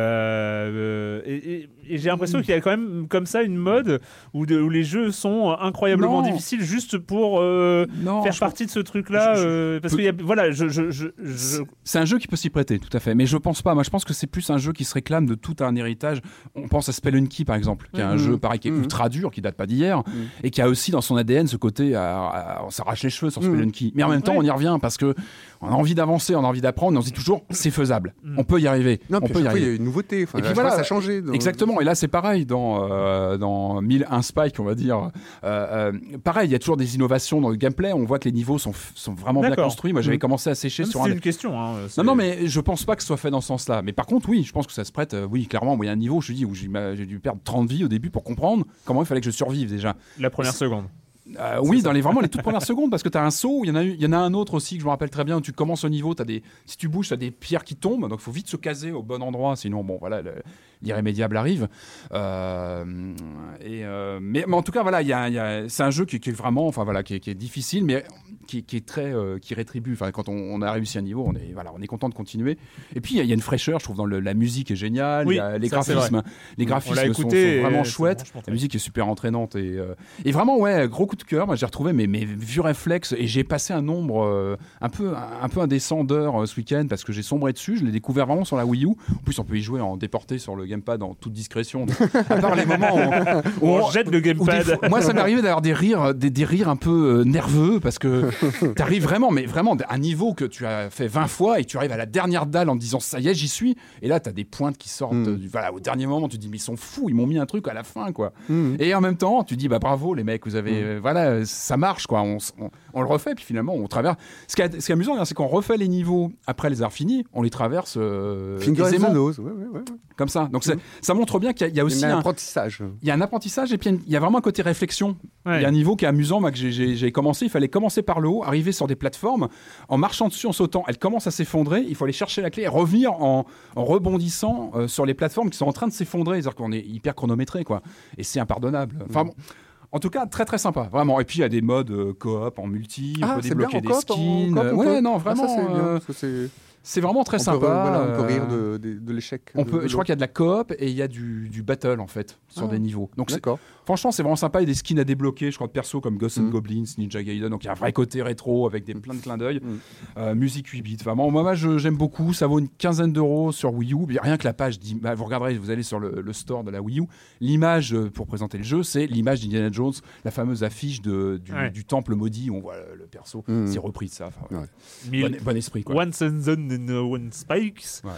Euh, et, et, et j'ai l'impression mmh. qu'il y a quand même comme ça une mode où, de, où les jeux sont incroyablement non. difficiles juste pour euh, non, faire partie pense... de ce truc-là. Je, je, euh, parce que y a, voilà, je, je, je, je... c'est un jeu qui peut s'y prêter, tout à fait. Mais je pense pas. Moi, je pense que c'est plus un jeu qui se réclame de tout un héritage. On pense à Spelunky par exemple, qui est un mmh. jeu pareil qui est mmh. ultra dur, qui date pas d'hier, mmh. et qui a aussi dans son A D N ce côté à, à, on s'arrache les cheveux sur Spelunky. Mmh. Mais en même temps, ouais. on y revient parce que on a envie d'avancer, on a envie d'apprendre, on se dit toujours c'est faisable, mmh. on peut y arriver. Non, on peut y arriver. Il y a une nouveauté, enfin, et puis voilà, ça a changé. Dans... Exactement. Et là c'est pareil dans euh, dans mille un Spike, on va dire. Euh, euh, pareil, il y a toujours des innovations dans le gameplay. On voit que les niveaux sont sont vraiment D'accord. bien construits. Moi, j'avais mmh. commencé à sécher Même sur c'est un. une question. Hein, c'est... Non, non, mais je pense pas que ce soit fait dans ce sens-là. Mais par contre, oui, je pense que ça se prête. Euh, oui, clairement, il y a un niveau, je dis, où j'ai, j'ai dû perdre trente vies au début pour comprendre comment il fallait que je survive déjà. La première c'est... seconde. Euh, oui, dans les, vraiment les toutes premières secondes, parce que tu as un saut, il y en a, il y en a un autre aussi que je me rappelle très bien, où tu commences au niveau, t'as des, si tu bouges, tu as des pierres qui tombent, donc il faut vite se caser au bon endroit, sinon, bon, voilà, le, l'irrémédiable arrive. Euh, et, euh, mais, mais en tout cas, voilà, y a, y a, c'est un jeu qui, qui est vraiment, enfin voilà, qui est, qui est difficile, mais qui, qui est très, euh, qui rétribue. Enfin, quand on, on a réussi un niveau, on est, voilà, on est content de continuer. Et puis il y, y a une fraîcheur, je trouve, dans le, la musique est géniale, oui, y a les ça, graphismes, les graphismes sont, sont vraiment chouettes. La musique est super entraînante et, euh, et vraiment, ouais, gros coup de cœur. Moi, j'ai retrouvé mes, mes vieux réflexes et j'ai passé un nombre euh, un peu, un peu indécent d'heures euh, ce week-end parce que j'ai sombré dessus. Je l'ai découvert vraiment sur la Wii U. En plus, on peut y jouer en déporté sur le gamepad en toute discrétion. Donc, à part les moments où, où on, on jette le gamepad. Fois, moi, ça m'est arrivé d'avoir des rires, des, des rires un peu euh, nerveux parce que t'arrives vraiment, mais vraiment un niveau que tu as fait vingt fois et tu arrives à la dernière dalle en te disant ça y est, j'y suis. Et là, t'as des pointes qui sortent. Mm. Du, voilà, au dernier moment, tu te dis mais ils sont fous, ils m'ont mis un truc à la fin, quoi. Mm. Et en même temps, tu dis bah bravo les mecs, vous avez, mm. euh, voilà, ça marche, quoi. On, on, on le refait, puis finalement, on traverse. Ce qui est, ce qui est amusant, c'est qu'on refait les niveaux après les avoir finis, on les traverse euh, aisément. Nose. Ouais, ouais, ouais. Comme ça. Donc, mm. ça montre bien qu'il y a, il y a aussi il y a un, un apprentissage. Il y a un apprentissage, et puis il y a vraiment un côté réflexion. Ouais. Il y a un niveau qui est amusant, moi, que j'ai, j'ai, j'ai commencé. Il fallait commencer par le haut, arriver sur des plateformes, en marchant dessus, en sautant. Elle commence à s'effondrer. Il faut aller chercher la clé et revenir en, en rebondissant euh, sur les plateformes qui sont en train de s'effondrer. C'est-à-dire qu'on est hyper chronométré, quoi. Et c'est impardonnable. Enfin bon. En tout cas, très très sympa, vraiment. Et puis il y a des modes euh, coop en multi, on ah, peut débloquer des coop, skins. En, en, en, ouais, non, vraiment. Ah, ça, c'est, bien, euh, parce que c'est... c'est vraiment très on sympa. Peut, voilà, on peut rire de, de, de l'échec. On de, peut, de je crois qu'il y a de la coop et il y a du, du battle en fait sur ah, des niveaux. Donc d'accord. C'est, franchement, c'est vraiment sympa. Il y a des skins à débloquer, je crois, de persos comme Ghosts mm. and Goblins, Ninja Gaiden. Donc il y a un vrai côté rétro avec des, plein de clins d'œil. Mm. Euh, musique huit bits. Vraiment, moi, moi je, j'aime beaucoup. Ça vaut une quinzaine d'euros sur Wii U. Rien que la page, bah, vous regarderez, vous allez sur le, le store de la Wii U. L'image euh, pour présenter le jeu, c'est l'image d'Indiana Jones, la fameuse affiche de, du, ouais. du temple maudit où on voit le, le perso. Mm. C'est repris de ça. Enfin, ouais. Mille, bon, bon esprit, quoi. One Thousand and One Spikes. Ouais.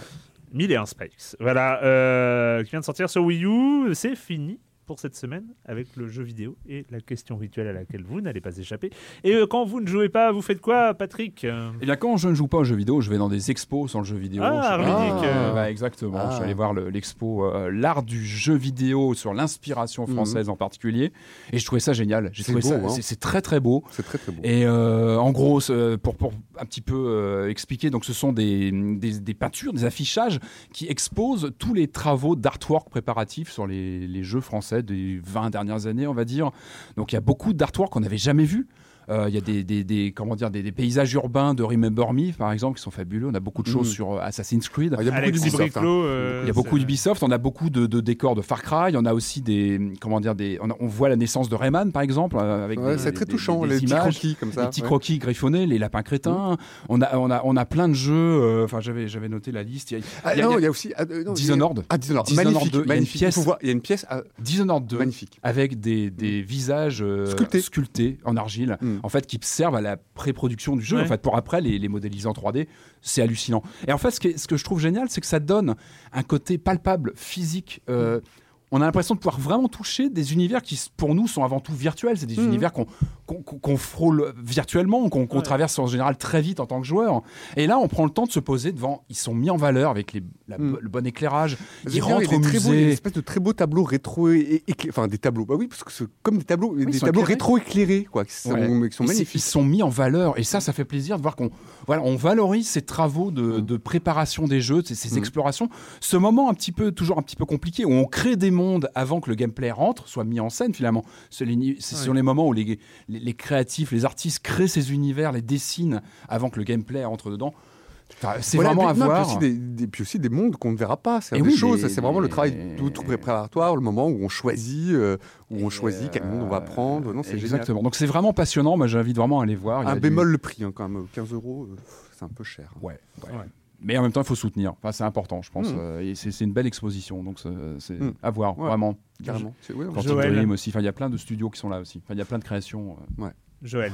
mille et un Spikes. Voilà, euh, qui vient de sortir sur Wii U. C'est fini pour cette semaine avec le jeu vidéo et la question rituelle à laquelle vous n'allez pas échapper. Et euh, quand vous ne jouez pas, vous faites quoi, Patrick ? Eh bien, quand je ne joue pas aux jeux vidéo, je vais dans des expos sur le jeu vidéo. Ah, Rudique ah, bah, exactement. Ah. Je suis allé voir le, l'expo euh, l'art du jeu vidéo sur l'inspiration française mmh. en particulier, et je trouvais ça génial. J'ai c'est trouvé beau, ça, hein. c'est, c'est très très beau. C'est très très beau. Et euh, en gros, pour, pour un petit peu euh, expliquer, donc ce sont des, des, des peintures, des affichages qui exposent tous les travaux d'artwork préparatifs sur les, les jeux français des vingt dernières années, on va dire. Donc il y a beaucoup d'artwork qu'on n'avait jamais vu. Il euh, y a des, des, des, comment dire, des, des paysages urbains de Remember Me, par exemple, qui sont fabuleux. On a beaucoup de choses mmh. sur euh, Assassin's Creed. Il y a beaucoup d'Ubisoft. Hein. Euh, il y a beaucoup d'Ubisoft. On a beaucoup de, de décors de Far Cry. On a aussi des, comment dire, des, on, a, on voit la naissance de Rayman, par exemple, euh, avec ouais, des, c'est des, très des, touchant, des, des les images, petits croquis comme ça. Les petits ouais. croquis griffonnés, les lapins crétins. Mmh. On a, on a, on a plein de jeux. Enfin, euh, j'avais, j'avais noté la liste. Il y a, ah, il y a, non, il y a, il y a aussi euh, non, Dishonored. Ah, Dishonored. Dishonored magnifique, deux. magnifique. Il y a une pièce. Voir, il y a une pièce. À... Dishonored deux. Magnifique. Avec des, des mmh. visages euh, sculptés. sculptés en argile, mmh. en fait, qui servent à la pré-production du jeu, ouais. en fait, pour après les, les modéliser en trois D. C'est hallucinant. Et en fait, ce que, ce que je trouve génial, c'est que ça donne un côté palpable, physique. Euh, on a l'impression de pouvoir vraiment toucher des univers qui, pour nous, sont avant tout virtuels. C'est des mmh. univers qu'on, qu'on, qu'on frôle virtuellement, qu'on, qu'on ouais. traverse en général très vite en tant que joueur. Et là, on prend le temps de se poser devant. Ils sont mis en valeur avec les, la, mmh. le bon éclairage. Ils bien, rentrent au musée. Beaux, il y a une espèce de très beaux tableaux rétro et éclairés. Enfin, des tableaux. Bah oui, parce que c'est comme des tableaux, oui, des tableaux rétro éclairés, quoi, qui sont, ouais. qui sont magnifiques. Ils sont mis en valeur. Et ça, ça fait plaisir de voir qu'on, voilà, on valorise ces travaux de, mmh. de préparation des jeux, ces, ces mmh. explorations. Ce moment un petit peu, toujours un petit peu compliqué, où on crée des mondes avant que le gameplay rentre, soit mis en scène finalement. C'est, les, c'est ouais. sur les moments où les, les, les créatifs, les artistes créent ces univers, les dessinent avant que le gameplay entre dedans. Enfin, c'est voilà, vraiment à non, voir. Puis aussi, des, des, puis aussi des mondes qu'on ne verra pas. C'est, des oui, choses, les, c'est vraiment les, le travail tout, tout préparatoire, le moment où on choisit, euh, où on choisit euh, quel monde on va prendre. Non, c'est exactement. Génial. Donc c'est vraiment passionnant. Moi, j'invite vraiment à aller voir. Un bémol du... le prix, hein, quand même, quinze euros, c'est un peu cher. Ouais. ouais. ouais. Mais en même temps, il faut soutenir. Enfin, c'est important, je pense. Mmh. Euh, et c'est, c'est une belle exposition, donc c'est, c'est mmh. à voir, ouais. vraiment. Carrément. Je... Ouais, Quantic Dream aussi. Enfin, il y a plein de studios qui sont là aussi. Enfin, il y a plein de créations. Euh... Ouais. Joël.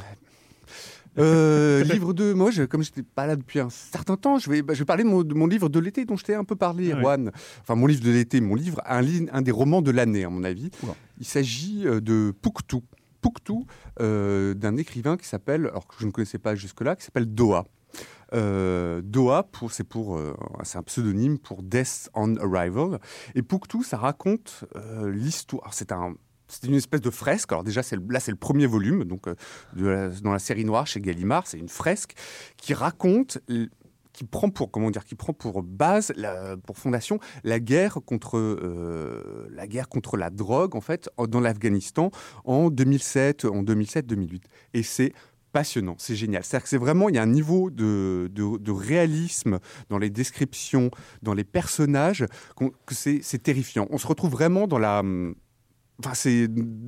euh, livre de moi, je, comme je n'étais pas là depuis un certain temps, je vais, bah, je vais parler de mon, de mon livre de l'été dont je t'ai un peu parlé, Erwan. Ouais. Enfin, mon livre de l'été, mon livre, un, un des romans de l'année, à mon avis. Ouais. Il s'agit de Pouctou. Pouctou, euh, d'un écrivain qui s'appelle, alors que je ne connaissais pas jusque-là, qui s'appelle Doha. Euh, Doha, pour, c'est, pour, euh, c'est un pseudonyme pour Death on Arrival. Et Pouctou, ça raconte euh, l'histoire. Alors, c'est un. C'est une espèce de fresque. Alors déjà, c'est le, là, c'est le premier volume, donc euh, de la, dans la série noire chez Gallimard, c'est une fresque qui raconte, qui prend pour comment dire, qui prend pour base, la, pour fondation, la guerre contre euh, la guerre contre la drogue en fait dans l'Afghanistan en deux mille sept, en deux mille sept deux mille huit. Et c'est passionnant, c'est génial. C'est-à-dire que c'est vraiment, il y a un niveau de, de, de réalisme dans les descriptions, dans les personnages, que c'est, c'est terrifiant. On se retrouve vraiment dans la Enfin, c'est...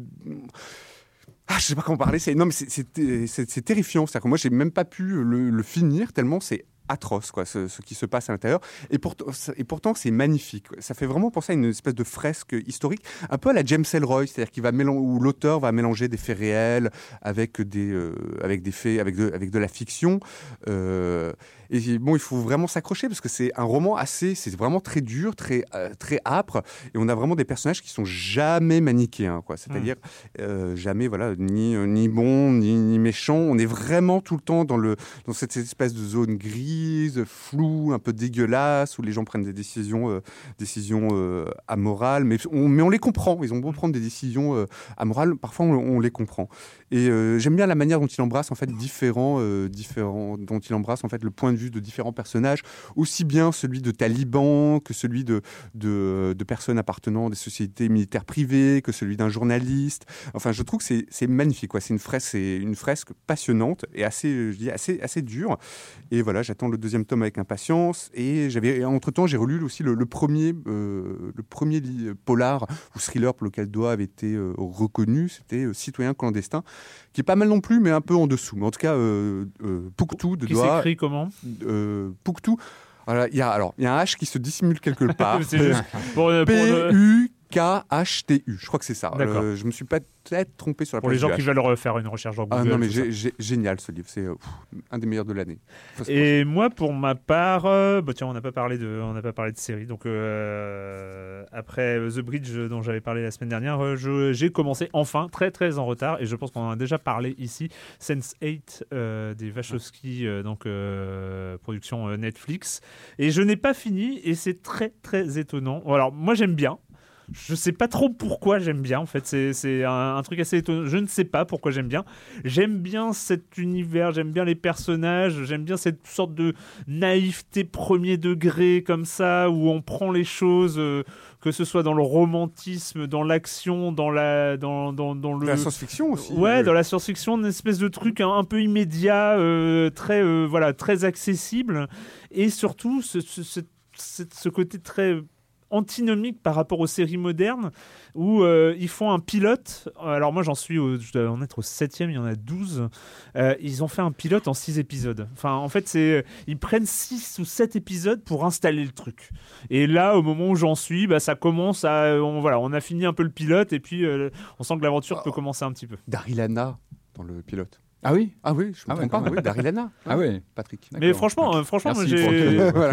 Ah, je sais pas comment parler. C'est... Non, mais c'est, c'est, c'est, c'est terrifiant. C'est-à-dire que moi, j'ai même pas pu le, le finir tellement c'est atroce, quoi, ce, ce qui se passe à l'intérieur. Et, pour, et pourtant, c'est magnifique. Ça fait vraiment penser à une espèce de fresque historique, un peu à la James Ellroy, c'est-à-dire qu'il va mélanger, où l'auteur va mélanger des faits réels avec des, euh, avec des faits, avec de, avec de la fiction. Euh, et bon, il faut vraiment s'accrocher parce que c'est un roman assez, c'est vraiment très dur, très, euh, très âpre. Et on a vraiment des personnages qui sont jamais manichéens, quoi. C'est-à-dire mmh. euh, jamais, voilà, ni, ni bon, ni, ni méchant. On est vraiment tout le temps dans le, dans cette espèce de zone grise, floue, un peu dégueulasse, où les gens prennent des décisions, euh, décisions euh, amorales. Mais on, mais on les comprend. Ils ont beau prendre des décisions euh, amorales, parfois on, on les comprend. Et euh, j'aime bien la manière dont il embrasse en fait différents, euh, différents, dont il embrasse en fait le point de vue de différents personnages, aussi bien celui de talibans que celui de, de, de personnes appartenant à des sociétés militaires privées, que celui d'un journaliste. Enfin, je trouve que c'est, c'est magnifique, quoi. C'est une fresque, c'est une fresque passionnante et assez, je dis, assez, assez dure. Et voilà, j'attends le deuxième tome avec impatience. Et j'avais, entre temps, j'ai relu aussi le, le premier, euh, le premier li- polar ou thriller pour lequel Doha avait été euh, reconnu. C'était euh, Citoyen clandestin, qui est pas mal non plus, mais un peu en dessous. Mais en tout cas, euh, euh, Pouctou de Qui Doha. Qui s'écrit comment euh, Pouctou. Alors, il y a alors il y a un H qui se dissimule quelque part. C'est juste pour, pour P U K H T U, je crois que c'est ça. Euh, je me suis peut-être trompé sur la Pour les gens qui veulent refaire une recherche dans Google. Ah non, mais j'ai, j'ai, génial ce livre, c'est euh, pff, un des meilleurs de l'année. Et moi, pour ma part, euh, bah tiens, on n'a pas parlé de, on n'a pas parlé de série. Donc euh, après The Bridge dont j'avais parlé la semaine dernière, euh, je, j'ai commencé enfin, très très en retard, et je pense qu'on en a déjà parlé ici, sense eight euh, des Wachowski, euh, donc euh, production euh, Netflix. Et je n'ai pas fini, et c'est très très étonnant. Alors moi, j'aime bien. Je sais pas trop pourquoi j'aime bien, en fait, c'est, c'est un, un truc assez étonnant. Je ne sais pas pourquoi j'aime bien. J'aime bien cet univers, j'aime bien les personnages, j'aime bien cette sorte de naïveté premier degré comme ça, où on prend les choses, euh, que ce soit dans le romantisme, dans l'action, dans la, dans, dans, dans le... La science-fiction aussi. Ouais, euh... dans la science-fiction, une espèce de truc un, un peu immédiat, euh, très, euh, voilà, très accessible, et surtout ce, ce, ce, ce, ce côté très... antinomique par rapport aux séries modernes où euh, ils font un pilote. Alors moi j'en suis au, je dois en être au septième, il y en a douze. Euh, ils ont fait un pilote en six épisodes. Enfin en fait c'est, ils prennent six ou sept épisodes pour installer le truc. Et là au moment où j'en suis, bah, ça commence à, on, voilà, on a fini un peu le pilote et puis euh, on sent que l'aventure oh. peut commencer un petit peu. Daryl Hannah dans le pilote. Ah oui, ah oui, je me ah trompe ouais, pas. Oui, Daryl Hannah. Ah oui, Patrick. Mais franchement, euh, franchement, moi, j'ai. Voilà.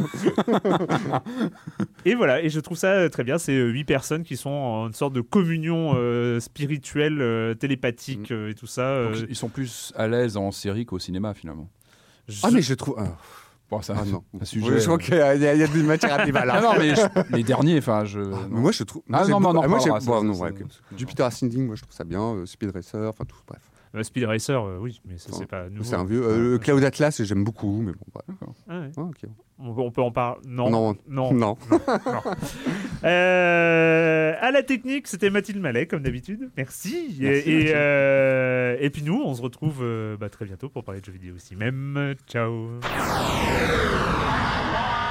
Et voilà, et je trouve ça très bien. C'est huit personnes qui sont en une sorte de communion euh, spirituelle, euh, télépathique euh, et tout ça. Euh... Donc, ils sont plus à l'aise en série qu'au cinéma finalement. Je... Ah mais je trouve. Ah. Bon, ça, ah non. Un sujet, oui, je crois qu'il y a, il y a des matières à débat là. Ah non, mais je... les derniers, enfin, je. Ah, moi, je trouve. Ah non, non, non, moi, j'ai. Ça, bon, ça, non, ça, ouais, ça, Jupiter Ascending, moi, je trouve ça bien. Euh, Speed Racer, enfin tout, bref. Euh, Speed Racer, euh, oui, mais ça, enfin, c'est pas nouveau. C'est un vieux. Euh, Cloud Atlas, j'aime beaucoup, mais bon. Ouais. Ah ouais. Ah, okay. on, on peut en parler. Non. Non. Non. Non. non, non. euh, à la technique, c'était Mathilde Mallet, comme d'habitude. Merci. Merci et, et, euh, et puis nous, on se retrouve euh, bah, très bientôt pour parler de jeux vidéo aussi. Même. Ciao.